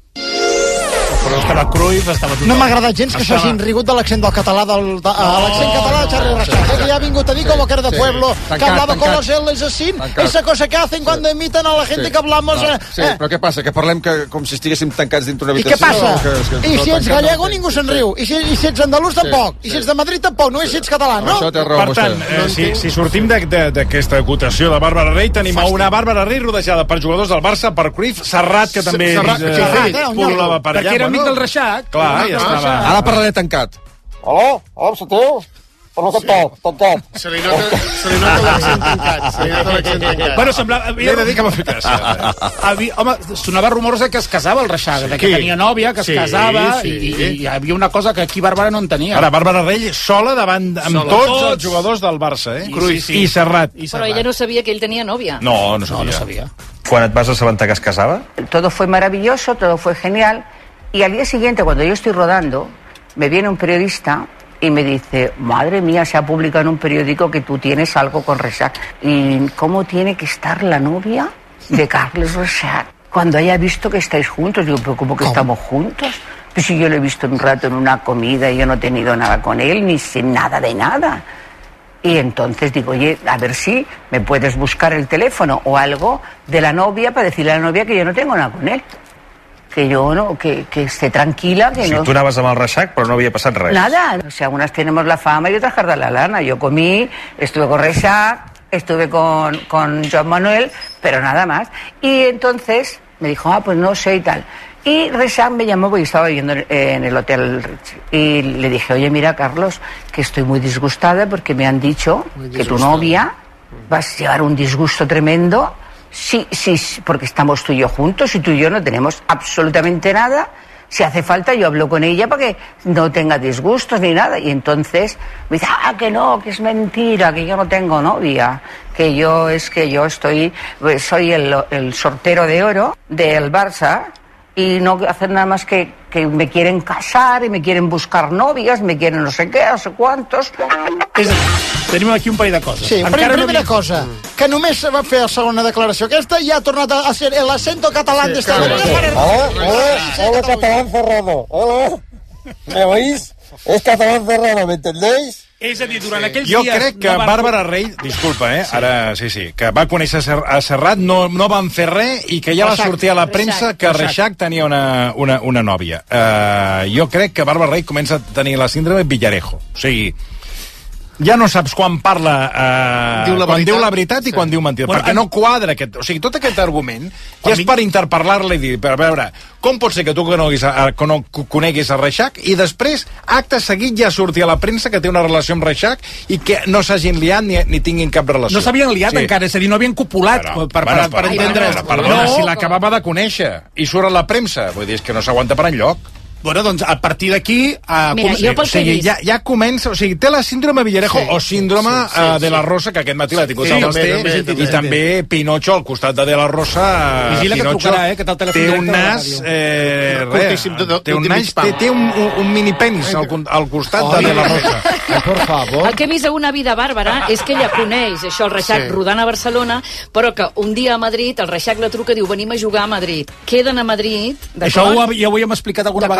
Però estava Cruyff, estava tothom. No m'ha agradat gens que s'hagin rigut de l'accent del català, del, de, no, l'accent català de Charlie Reixac, que ya ha vingut a dir sí, como que era de pueblo, sí, tancat, que hablaba tancat. Con los L's así, tancat. Esa cosa que hacen sí. Cuando imitan a la gente sí. Que hablamos... No, sí, eh. Però què passa? Que parlem que, com si estiguéssim tancats dintre una habitació? I què passa? Que, que I si ets gallego no, ningú se'n riu, I si, i si ets andalús tampoc, sí, I si ets de Madrid tampoc, no si ets català, no? Això té raó, per tant, eh, si, si sortim d'aquesta acotació de Bàrbara Rey, tenim a una Bàrbara Rey rodejada per jugadors del Barça, per Cruyff, Serrat, que també pol·lulava per allà. Perquè era amic del Reixac. Clar, ja estava... Ara parlaré tancat. Hola, hola, sentiu? Però no tancat, tancat. Se li nota, se li nota l'accent tancat. Se li nota l'accent tancat. Bueno, semblava... Havia de dir que m'ha fet gràcia. Havia, home, sonava rumors de que es casava el Reixac, sí, de que tenia nòvia, que es sí, casava, sí. i, i hi havia una cosa que aquí Bàrbara no en tenia. Ara, Bàrbara Rey sola davant amb sola. Tots, tots els jugadors del Barça, eh? Cruyff sí, sí. I Serrat. I Serrat. Però ella no sabia que ell tenia nòvia. No, no sabia. No, no sabia. Quan et vas assabentar que es casava? Todo fue maravilloso, todo fue genial. Y al día siguiente, cuando yo estoy rodando, me viene un periodista y me dice, madre mía, se ha publicado en un periódico que tú tienes algo con Reixac. ¿Y cómo tiene que estar la novia de Carles Reixac cuando haya visto que estáis juntos? Digo, pero ¿cómo que ¿Cómo? estamos juntos? Pues si yo lo he visto un rato en una comida y yo no he tenido nada con él, ni sé nada de nada. Y entonces digo, oye, a ver si me puedes buscar el teléfono o algo de la novia para decirle a la novia que yo no tengo nada con él. Que yo no, que, que esté tranquila, que o sigui, no... tu anaves amb el Reixac, però no havia passat res. Nada, o sea, unas tenemos la fama y otras cardan la lana. Yo comí, estuve con Reixac, estuve con, con Joan Manuel, pero nada más. Y entonces me dijo, ah, pues no sé y tal. Y Reixac me llamó porque estaba viviendo en el Hotel Ritz. Y le dije, oye, mira, Carlos, que estoy muy disgustada porque me han dicho que tu novia vas a llevar un disgusto tremendo. Sí, sí, porque estamos tú y yo juntos y tú y yo no tenemos absolutamente nada. Si hace falta yo hablo con ella para que no tenga disgustos ni nada. Y entonces me dice, ah, que no, que es mentira, que yo no tengo novia, que yo es que yo estoy, pues, soy el, el sortero de oro del Barça y no hacer nada más que, que me quieren casar y me quieren buscar novias, me quieren no sé qué, no sé cuántos. És a dir, tenim aquí un parell de coses. Sí, Encara primera no... cosa, que només va fer la segona declaració. Aquesta ja ha tornat a ser el acento catalán sí, d'esta manera. Sí. Hola, hola, hola, catalán cerrado. Hola, ¿me oís? Es catalán cerrado, ¿me entendéis? És a dir, durant aquells jo dies... Jo crec que no van... Bàrbara Rey, disculpa, eh, sí. ara sí, sí, que va conèixer a Serrat, no, no van fer res i que ja Reixac, va sortir a la premsa Reixac, que Reixac tenia una, una, una nòvia. Uh, jo crec que Bàrbara Rey comença a tenir la síndrome Villarejo. O sigui, ja no saps quan parla eh, diu quan veritat. diu la veritat i sí. quan diu mentida, bueno, perquè no quadra aquest, o sigui, tot aquest argument ja és per interpel·lar-la i dir, per veure, com pot ser que tu coneguis a, que no coneguis a Reixac i després, acte seguit, ja surti a la premsa que té una relació amb Reixac i que no s'hagin liat ni, ni tinguin cap relació. No s'havien liat sí. encara, és a dir, no havien copulat però, per, bueno, per, per entendre... Perdona, perdona no. si l'acabava de conèixer i surt a la premsa, vull dir, és que no s'aguanta per enlloc. Bueno, doncs, a partir d'aquí... Uh, Mira, jo pel o sigui, ja, ja comença... O sigui, té la síndrome Villarejo sí, o síndrome sí, sí, uh, de la Rosa, que aquest matí l'ha tingut sí, el Basté, també, també, també, i també Pinocho, al costat de De la Rosa... Vigila que trucarà, eh, que té el telèfon té un nas... Eh, res, té un nas... Té, té un, un, un mini penis al, al costat oh, de De la Rosa. Ai, por favor. El que he vist a una vida bàrbara és que ella coneix això, el Reixac sí. rodant a Barcelona, però que un dia a Madrid el Reixac la truca i diu, venim a jugar a Madrid. Queden a Madrid... Això ho, ja ho havíem explicat alguna vegada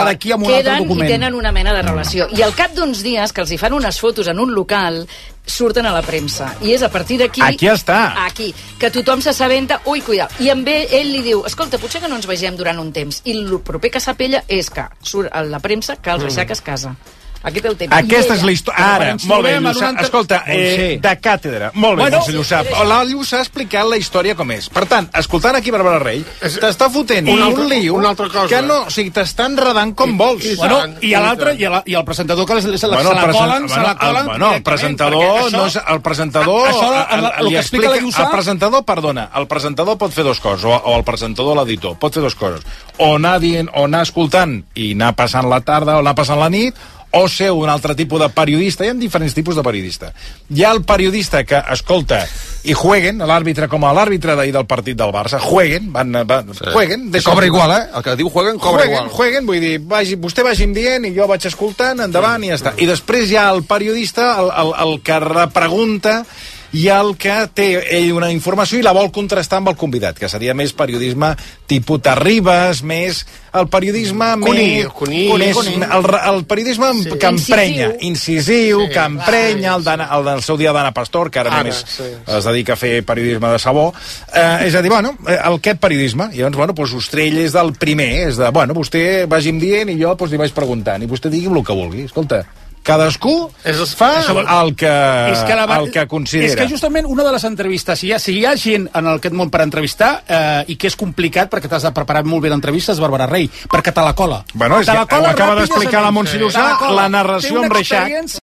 d'aquí amb un altre queden document. i tenen una mena de relació. I al cap d'uns dies, que els hi fan unes fotos en un local, surten a la premsa. I és a partir d'aquí... Aquí està. Aquí. Que tothom s'assabenta, ui, cuidao. I amb ell, ell li diu, escolta, potser que no ens vegem durant un temps. I el proper que sap ella és que surt a la premsa que el Reixac es casa. Aquí té el temps. Aquesta és la història. Ara, molt bé, Lluçà. Escolta, eh, de càtedra. Molt bé, Bueno, Montse Lluçà. La Lluçà ha explicat la història com és. Per tant, escoltant aquí Bàrbara Rey, t'està fotent Una un altra- lío una altra cosa. que no... O sigui, t'està enredant com vols. Bueno, i a l'altre, i, a la- i el presentador que se, se, Bueno, se el la present- colen, se bueno, la colen... el, bueno, el presentador, no és, el presentador, A- això, el- el li que explica la Lluçà- el presentador, perdona, el presentador pot fer dues coses, o, o el presentador o l'editor, pot fer dues coses, o anar dient, o anar escoltant i anar passant la tarda o anar passant la nit, o ser un altre tipus de periodista. Hi ha diferents tipus de periodista. Hi ha el periodista que escolta i jueguen, l'àrbitre com a l'àrbitre d'ahir del partit del Barça, jueguen, van, van sí. jueguen. Que cobra igual, eh? El que diu jueguen, cobra jueguen, igual. Jueguen, vull dir, vagi, vostè vagi'm dient i jo vaig escoltant, endavant i ja està. I després hi ha el periodista, el, el, el que repregunta, i el que té ell una informació i la vol contrastar amb el convidat, que seria més periodisme tipus Terribas, més el periodisme Cuní, més... cuní, més cuní. el, el periodisme Sí. que emprenya, incisiu, Sí, que emprenya, el, d'Anna- el del seu dia d'Anna Pastor, que ara, Ara, només sí, sí. es dedica a fer periodisme de sabó. Eh, és a dir, bueno, eh, el aquest periodisme, i llavors, bueno, doncs Ostrell és del primer, és de, bueno, vostè vagi'm dient i jo doncs, li vaig preguntant, i vostè digui'm el que vulgui. Escolta, cadascú fa el que, és que, la, el que considera. És que justament una de les entrevistes, si hi ha, si hi ha gent en aquest món per entrevistar, eh, i que és complicat perquè t'has de preparar molt bé l'entrevista, és Bàrbara Rey, perquè te la cola. Bueno, és Te que la cola ho acaba ràpid i d'explicar la sense- Montse Te Lluçà, la cola. la narració Té una amb Reixac. experiència